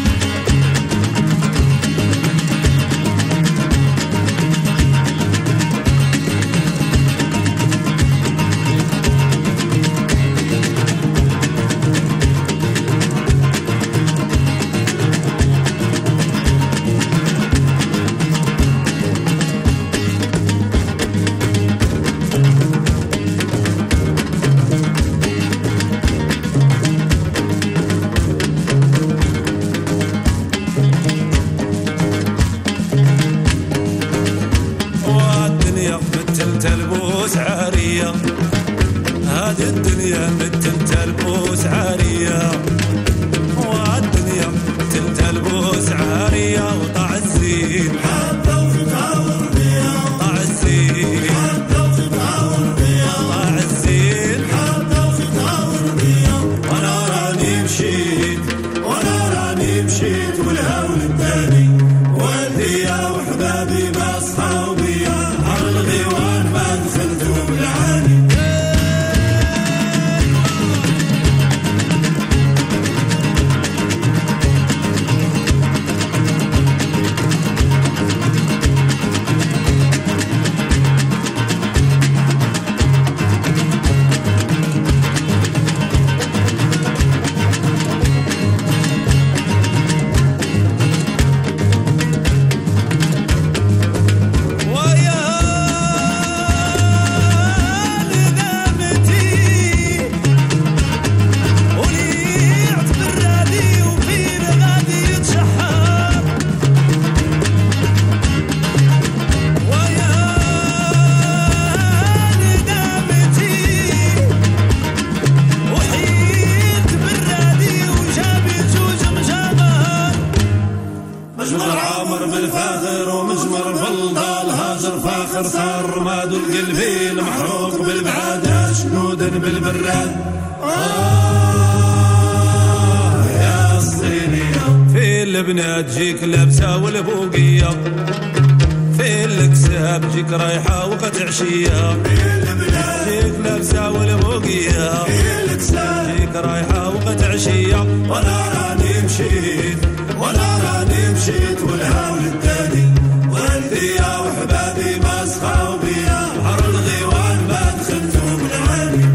هذه الدنيا مثل تلبوس عارية، والدنيا مثل تلبوس عارية. وطع الزين حتى وتتعور بيا، طع الزين حتى وتتعور بيا، طع الزين حتى وتتعور بيا. وانا راني مشيت وانا راني مشيت والهول الثاني. والدي يا وحبابي ما صحاو بيا، على الغيوان ما دخلتو بالعاني. مجمر عامر بالفاخر ومجمر بالضال هاجر فاخر صار رماد القلبي المحروق بالبعاد شنودا بالبراد. آه يا الصينية في البنات جيك لابسة والبوقية، في الكساب جيك رايحة وقت عشية. في البنات جيك لابسة والبوقية، في الكساب جيك رايحة وقت عشية. وانا راني مشيت وانا راني مشيت والهول الثاني. والدي يا وحبابي ما سخاو بيا، بحر الغيوان ما دخلتو بالعاني.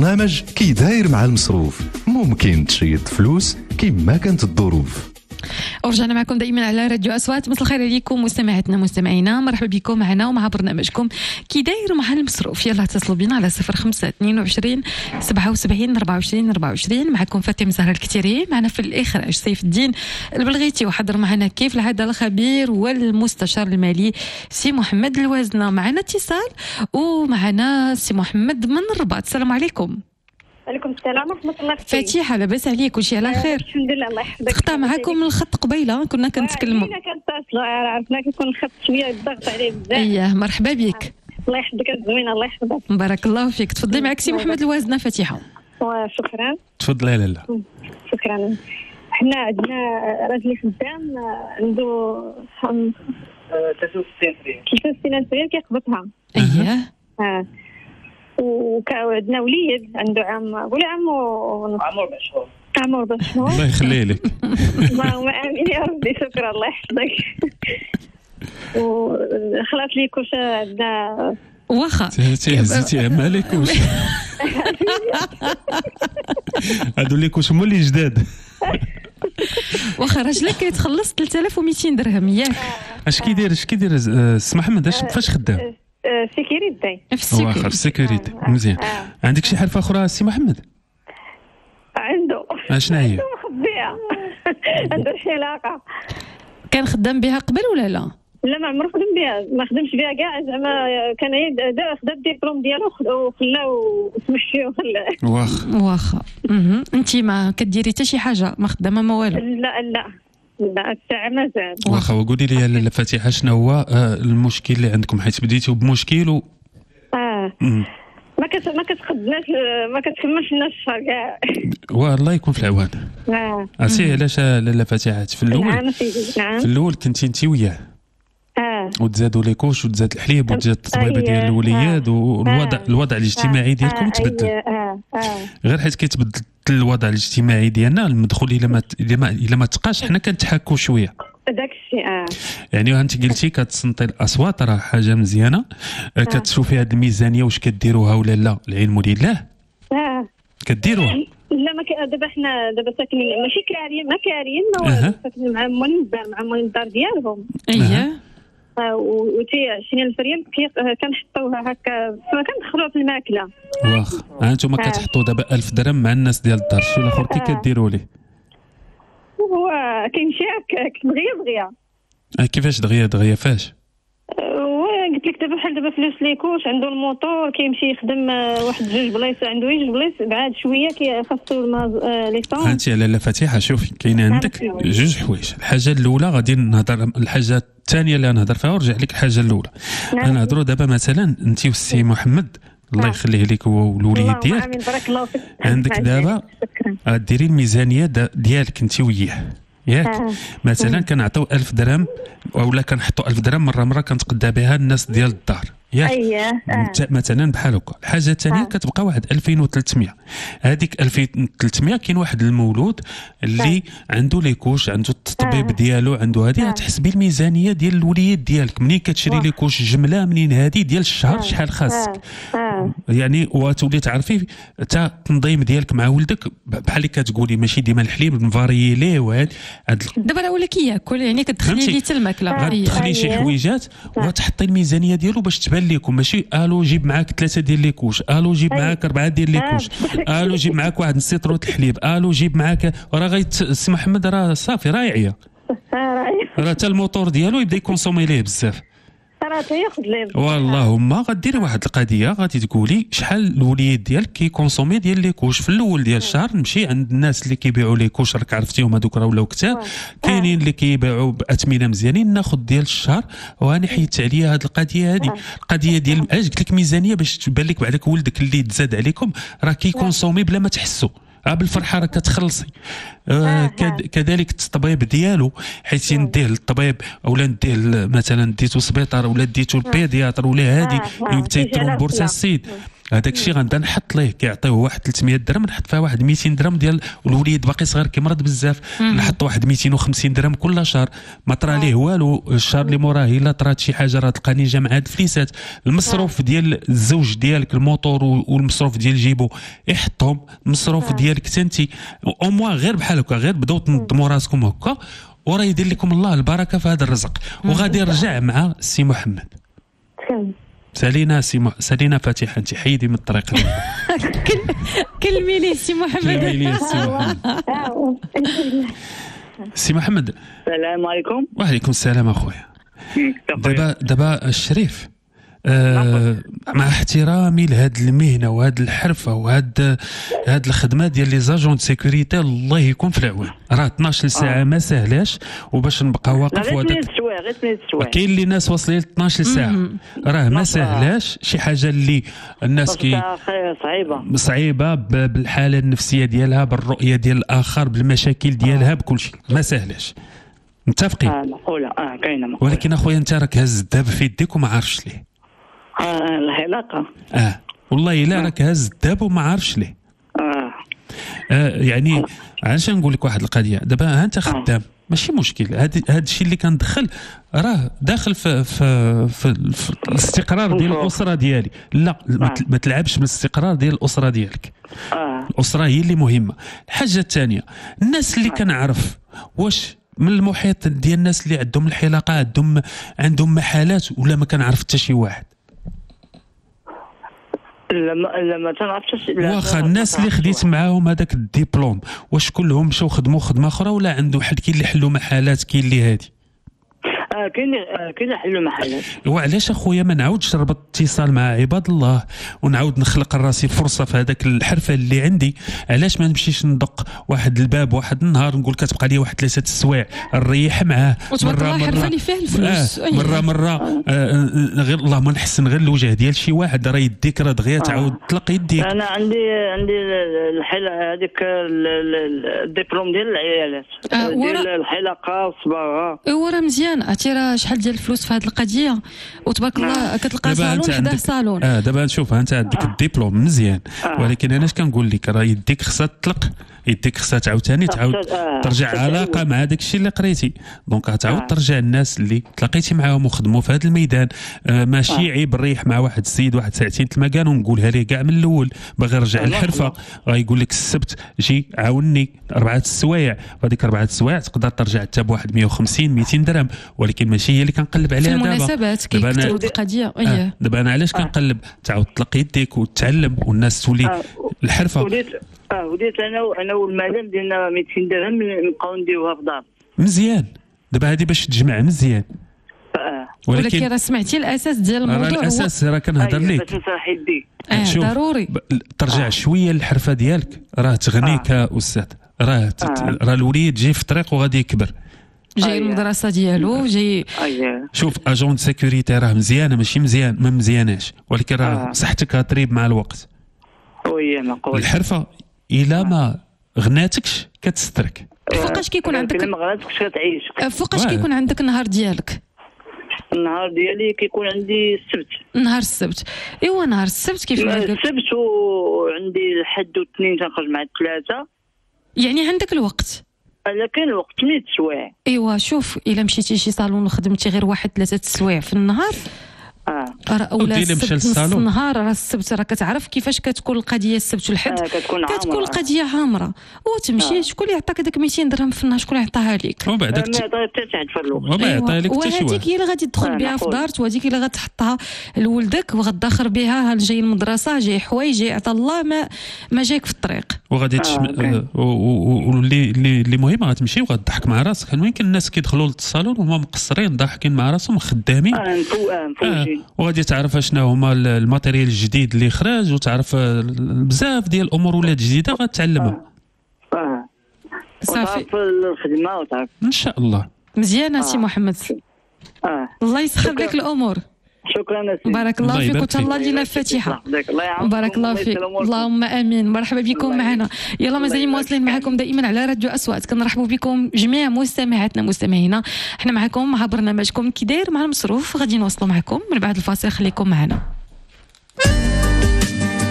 برنامج كي داير مع المصروف. ممكن تشيد فلوس كيما كانت الظروف. ورجعنا معكم دائما على راديو أصوات. مساء الخير عليكم مستمعاتنا مستمعينا، مرحبا بكم معنا ومع برنامجكم كي داير مع المصروف. يلا اتصلوا بنا على صفر خمسة اثنين وعشرين سبعة وسبعين أربعة وعشرين أربعة وعشرين. معكم فاطمة زهرة الكتيري، معنا في الإخراج سيف الدين البلغيتي، وحضر معنا كيف العادة الخبير والمستشار المالي سي محمد الوازنة. معنا اتصال ومعنا سي محمد من الرباط. السلام عليكم. عليكم السلام ورحمة الله. فاتحة لاباس عليك؟ وشي على خير؟ الحمد لله الله يحفظك. تقطع معكم الخط قبيله كنا كنتكلموا. كنا كنتصلوا، عرفنا كيكون الخط شويه الضغط عليه بزاف. اييه مرحبا بك. الله يحفظك الزوينه الله يحفظك. بارك الله فيك. تفضلي معك سي محمد الوازنة فاتحة. شكرا. تفضلي لاله. شكرا. حنا عندنا راجل خدام عنده ثلاثة وستين ثلاثة وستين سنه كيقبضها. اييه. اه وعندنا وليد عنده عام قولي عام ونص. عام وربع شهور. عام وربع شهور. الله يخليه لك. اللهم امين يا ربي. شكرا الله يحفظك. وخلاص لي كوش عندنا واخا هزيتي مالك واش هادو لي كوش مولي جداد. واخا راجلك كيتخلص ثلاثة آلاف ومئتين درهم ياك؟ اش كيدير اش كيدير سي محمد؟ اش فاش خدام؟ سيكوريتي. في السيكوريتي. واخا في السيكوريتي مزيان. عندك شي حرفه اخرى سي محمد؟ عنده. اشنا هي؟ مخبيها. عنده شي علاقه. كان خدام بها قبل ولا لا؟ لا ما عمره خدم بها، ما خدمش بها كاع، زعما كان خدا الدبلوم ديالو وخلاه وتمشي وخلاه. واخا واخا. انت ما كديري حتى شي حاجه، ما خدامه ما والو؟ لا لا لا الساعه مازال. واخا. وقولي لي لاله فاتحه شنو هو المشكل اللي عندكم، حيت بديتوا بمشكل و اه مم. ما كت ما كتقدناش ما كتكملش لنا الشهر كاع. والله يكون في العوان. اه عرفتي علاش لاله فاتحه؟ في الاول نعم سيدي نعم. في الاول كنتي انت وياه اه وتزادوا لي كوش وتزاد الحليب وتزاد التطبيبه ديال الوليد، والوضع الوضع الاجتماعي ديالكم تبدل. اه اه غير حيت كيتبدل الوضع الاجتماعي ديالنا، المدخول الا ما الا ما الا ما تقاش حنا كنتحكوا شويه داك الشيء. اه يعني انت قلتي كتصنتي الاصوات، راه حاجه مزيانه. آه. كتشوفي هذه الميزانيه واش كديروها ولا لا؟ العلم لله. اه كديروها؟ لا ما دابا حنا دابا ساكنين ماشي كاريين ما كاريين ما ساكنين مع مولين الدار مع مولين الدار ديالهم. اييه. وتي عشرين ألف ريال كنحطوها هكا ما كندخلوها في الماكله. واخا. انتم كتحطوا دابا ألف درهم مع الناس ديال الدار، شي الاخر كي كديروا ليه؟ هو كيمشي هكاك دغيا دغيا. كيفاش دغيا دغيا فاش؟ قلت لك دابا بحال دابا فلوس ليكوش عنده الموطور كيمشي يخدم واحد جوج بلايص، عنده جوج بلايص بعاد شويه كيخاصو ليسونس. انت على لا فاتحه شوفي كاين عندك جوج حوايج. الحاجه الاولى غادي نهضر، الحاجه الثانيه اللي نهضر فيها ورجع لك الحاجه الاولى. نهضروا دابا مثلا انت والسي محمد الله يخليه لك والوليد ديالك، عندك دابا ديري الميزانيه ديالك انت وياه ياك. آه. مثلا كنعطيو ألف درهم اولا كنحطوا ألف درهم مره مره كنتقدى بها الناس ديال الدار ياك. أيه. آه. مثلا بحال هكا. الحاجه الثانيه آه. كتبقى واحد ألفين وثلاثمية. هذيك ألفين وثلاثمية كاين واحد المولود اللي آه. عنده ليكوش، عنده التطبيب آه. ديالو، عنده هذه. غتحسبي آه. الميزانيه ديال الوليد ديالك منين كتشري ليكوش جمله منين هذه ديال الشهر آه. شحال خاصك. آه. آه. يعني وتولي تعرفي حتى التنظيم ديالك مع ولدك بحال اللي كتقولي ماشي ديما الحليب نفاريي ليه وهاد دابا راه ولا كياكل يعني كتدخلي ليه حتى الماكله غتدخلي شي حويجات وتحطي الميزانيه ديالو باش تبان لكم. ماشي الو جيب معاك ثلاثه ديال ليكوش، الو جيب معاك اربعه ديال ليكوش، الو جيب معاك واحد نص لتر الحليب، الو جيب معاك راه غيتسمى محمد راه صافي راه يعيا راه حتى الموتور ديالو يبدا يكونسومي ليه بزاف. راه تياخذ ليه واللهم غديري واحد القضيه غادي تقولي شحال الوليد ديالك كيكونسومي ديال ليكوش في الاول ديال الشهر. نمشي عند الناس اللي كيبيعوا ليكوش راك عرفتيهم هذوك راه ولاو كثار، كاينين اللي كيبيعوا باثمنه مزيانين. ناخذ ديال الشهر واني حيدت عليا هذه القضيه هذه القضيه ديال اش قلت لك ميزانيه باش تبان لك بعدك ولدك اللي تزاد عليكم راه كيكونسومي بلا ما تحسوا. بالفرحه راه كتخلصي. آه كذلك التطبيب ديالو حيت نديه للطبيب اولا نديه مثلا ديتو سبيطار ولا ديتو البيدياتر ولا هذه اللي تيترومبورسا السيد هذاك الشيء غنبدا نحط ليه كيعطيوه واحد ثلاثمية درهم نحط فيها واحد ميتين درهم ديال الوليد باقي صغير كيمرض بزاف نحط واحد ميتين وخمسين درهم كل شهر ما طرا ليه والو الشهر اللي موراه الا طرات شي حاجه راه تلقاني جا مع هاد الفليسات المصروف ديال الزوج ديالك الموتور والمصروف ديال جيبو يحطهم المصروف ديالك تنتي او موا غير بحال هكا غير بداو تنظموا راسكم هكا وراه يدير لكم الله البركه في هذا الرزق وغادي نرجع مع السي محمد. سالينا سي م... سالينا فاتحه انت حيدي من الطريق كلمي لي سي محمد. كلمي لي سي محمد. سي محمد السلام عليكم. وعليكم السلام اخويا. دابا دابا الشريف آه مع احترامي لهاد المهنه وهاد الحرفه وهاد هاد الخدمه ديال لي زاجون سيكوريتي الله يكون في العون راه اثناش ساعه ما سهلاش وباش نبقى واقف وهذاك كاين اللي ناس واصلين اثناش ساعه راه ما سهلاش شي حاجه اللي الناس كي صعيبه صعيبه بالحاله النفسيه ديالها بالرؤيه ديال الاخر بالمشاكل ديالها بكل شيء ما سهلاش متفقين. اه مقوله اه كاينه مقوله. ولكن اخويا انت راك هز الداب في يديك وما عارفش ليه. اه العلاقه اه والله الا راك هز الداب وما عارفش ليه. اه, آه يعني علاش نقول لك واحد القضيه دابا ها انت خدام ماشي مشكل هذا هذا الشيء اللي كندخل راه داخل في في في, في الاستقرار ديال الاسره ديالي لا ما تلعبش بالاستقرار ديال الاسره ديالك. اه الاسره هي اللي مهمه. الحاجه الثانيه الناس اللي كنعرف واش من المحيط ديال الناس اللي عندهم الحلاقه عندهم عندهم محالات ولا ما كنعرف حتى شي واحد. لما لما تنعرفش واخا الناس اللي خديت معاهم هذاك الدبلوم واش كلهم مشاو خدموا خدمه اخرى ولا عنده حد كاين اللي حلوا محالات كاين اللي هادي اه كاين كاين اللي حلوا محالات. وعلاش اخويا ما نعاودش نربط اتصال مع عباد الله ونعاود نخلق راسي فرصه في هذاك الحرفه اللي عندي علاش ما نمشيش ندق واحد الباب واحد النهار نقول كتبقى لي واحد ثلاثه السوايع نريح معاه وتبارك الله حرفه اللي فيها الفلوس آه مره مره آه غير اللهم نحسن غير الوجه ديال شي واحد راه يديك راه دغيا تعاود تطلق يديك. انا عندي عندي الحلا هذيك الدبلوم ديال العيالات ديال الحلاقه والصباغه ايوا راه مزيان عرفتي راه شحال ديال الفلوس في هذه القضيه وتبارك الله كتلقى صالون حداه صالون. اه دابا نشوف انت عندك آه. الدبلوم مزيان آه. ولكن انا اش كنقول لك راه يديك خصها تطلق يديك خصها عاوتاني تعاود آه. ترجع علاقه مع داك الشيء اللي قريتي دونك غتعاود آه. ترجع الناس اللي تلاقيتي معاهم وخدموا في هذا الميدان آه ماشي آه. عيب نريح مع واحد السيد واحد ساعتين المكان ونقولها ليه كاع من الاول باغي نرجع للحرفه غايقول لك السبت جي عاوني اربعه السوايع وهذيك اربعه السوايع تقدر ترجع حتى بواحد مية وخمسين ميتين درهم ولكن ماشي هي اللي كنقلب عليها دابا. المناسبات كيكثروا القضيه اييه دابا انا علاش كنقلب تعاود تطلق يديك وتتعلم والناس تولي آه. الحرفه. وليت اه وليت انا انا والمدام ديالنا ميتين درهم نبقاو نديوها في الدار مزيان. دابا هذه باش تجمع مزيان اه ولكن راه سمعتي الاساس ديال الموضوع راه الاساس راه كنهضر ليك باش نصرح يديك اه ضروري ترجع شويه للحرفه ديالك راه تغنيك آه. استاذ راه آه. راه الوليد جاي في الطريق وغادي يكبر جاي المدرسه ديالو جاي شوف اجون سيكوريتي راه مزيانه ماشي مزيان ما مزياناش ولكن راه صحتك غتريب مع الوقت. وي مقول الحرفه الا ما غناتكش كتسترك. فوقاش كيكون عندك ما غناتكش كتعيش فوقاش كيكون عندك النهار ديالك؟ النهار ديالي كيكون عندي السبت نهار السبت ايوا نهار السبت كيف ما قلت السبت وعندي الحد والاثنين تنخرج مع الثلاثه يعني عندك الوقت. انا كاين الوقت ثمانية سوايع. ايوا شوف الا مشيتي شي صالون وخدمتي غير واحد ثلاثه السوايع في النهار اه راه اولا السبت نص النهار راه السبت راه كتعرف كيفاش كتكون القضيه السبت والحد آه كتكون, كتكون القضيه عامره وتمشي آه. شكون اللي عطاك داك ميتين درهم في النهار شكون اللي عطاها لك وبعدك ما عطاها حتى واحد في الوقت وما عطاها لك حتى شي واحد وهذيك هي اللي غادي تدخل بها في دارت وهذيك اللي غتحطها لولدك وغتدخر بها ها جاي المدرسه جاي حوايج جاي عطا الله ما ما جايك في الطريق وغادي واللي اللي اللي مهم غتمشي وغتضحك مع راسك. وين كاين الناس كيدخلوا للصالون وهما مقصرين ضاحكين مع راسهم خدامين اه مفوجين وغادي تعرف شنو هما الماتيريال الجديد اللي خرج وتعرف بزاف ديال الامور ولات جديده غتعلمها. اه صافي الخدمه وتعرف ان شاء الله. مزيان سي محمد. اه الله يسخر لك الامور. شكرا بارك الله فيك وتهلا لينا الفاتحه. بارك الله فيك اللهم امين. مرحبا بكم معنا. يلا مازالين مواصلين معكم دائما على راديو اصوات. كنرحبوا بكم جميع مستمعاتنا مستمعينا. احنا معكم مع برنامجكم كي داير مع المصروف غادي نوصلوا معكم من بعد الفاصل. خليكم معنا.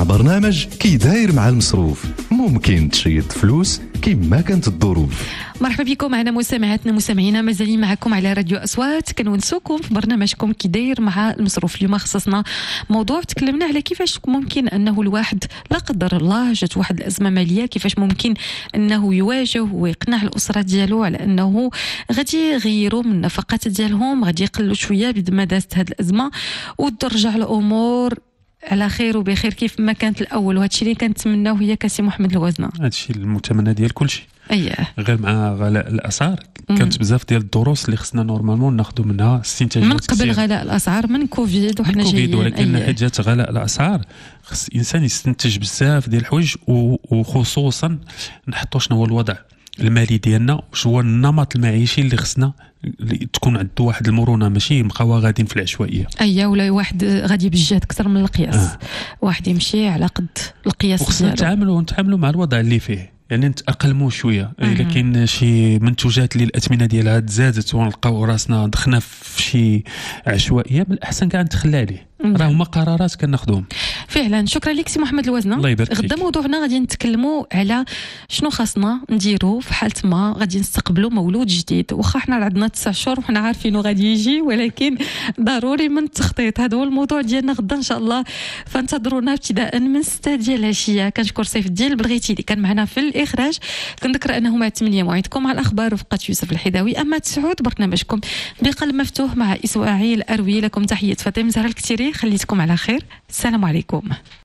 مع برنامج كي داير مع المصروف. ممكن تشيد فلوس كما كانت الظروف. مرحبا بكم معنا مستمعاتنا مستمعينا، مازالين معكم على راديو أصوات، كنونسوكم في برنامجكم كي داير مع المصروف. اليوم خصصنا موضوع تكلمنا على كيفاش ممكن أنه الواحد لا قدر الله جات واحد الأزمة مالية، كيفاش ممكن أنه يواجه ويقنع الأسرة ديالو على أنه غادي يغيروا من النفقات ديالهم، غادي يقلوا شوية بد ما دازت هذه الأزمة وترجع الأمور على خير وبخير كيف ما كانت الاول. وهذا الشيء اللي كنتمناوه هي كاسي محمد الوزنه، هذا الشيء المتمنى ديال كل شيء. اييه غير مع غلاء الاسعار كانت بزاف ديال الدروس اللي خصنا نورمالمون ناخذوا منها استنتاجات من قبل غلاء الاسعار من كوفيد وحنا جايين، ولكن حيت جات غلاء الاسعار خص الانسان يستنتج بزاف ديال الحوايج، وخصوصا نحطوا شنو هو الوضع المالي ديالنا، وش هو النمط المعيشي اللي خصنا تكون عنده واحد المرونه، ماشي نبقاو غاديين في العشوائيه. اييه ولا واحد غادي بالجهد اكثر من القياس. آه. واحد يمشي على قد القياس ديالو. وخصنا نتعاملوا نتعاملوا مع الوضع اللي فيه، يعني نتاقلموا شويه. الا كاين شي منتوجات اللي الاثمنه ديالها تزادت ونلقاو راسنا دخلنا في شي عشوائيه، من الاحسن كاع نتخلى عليه. راه هما قرارات كناخذوهم فعلا. شكرا لك سي محمد الوزنه. الله يبارك فيك. غدا موضوعنا غادي نتكلموا على شنو خاصنا نديروا في حاله ما غادي نستقبلوا مولود جديد. واخا حنا عندنا تسع شهور وحنا عارفينه غادي يجي، ولكن ضروري من التخطيط. هذا هو الموضوع ديالنا غدا ان شاء الله، فانتظرونا ابتداء من ستة ديال العشيه. كنشكر سيف الدين البلغيتي اللي كان معنا في الاخراج. كنذكر انه مع الثمانيه موعدكم مع الاخبار رفقه يوسف الحداوي. اما تسعود برنامجكم بقلب مفتوح مع اسماعيل اروي. لكم تحيه فاطمه زهره الكتيري، خليتكم على خير، السلام عليكم.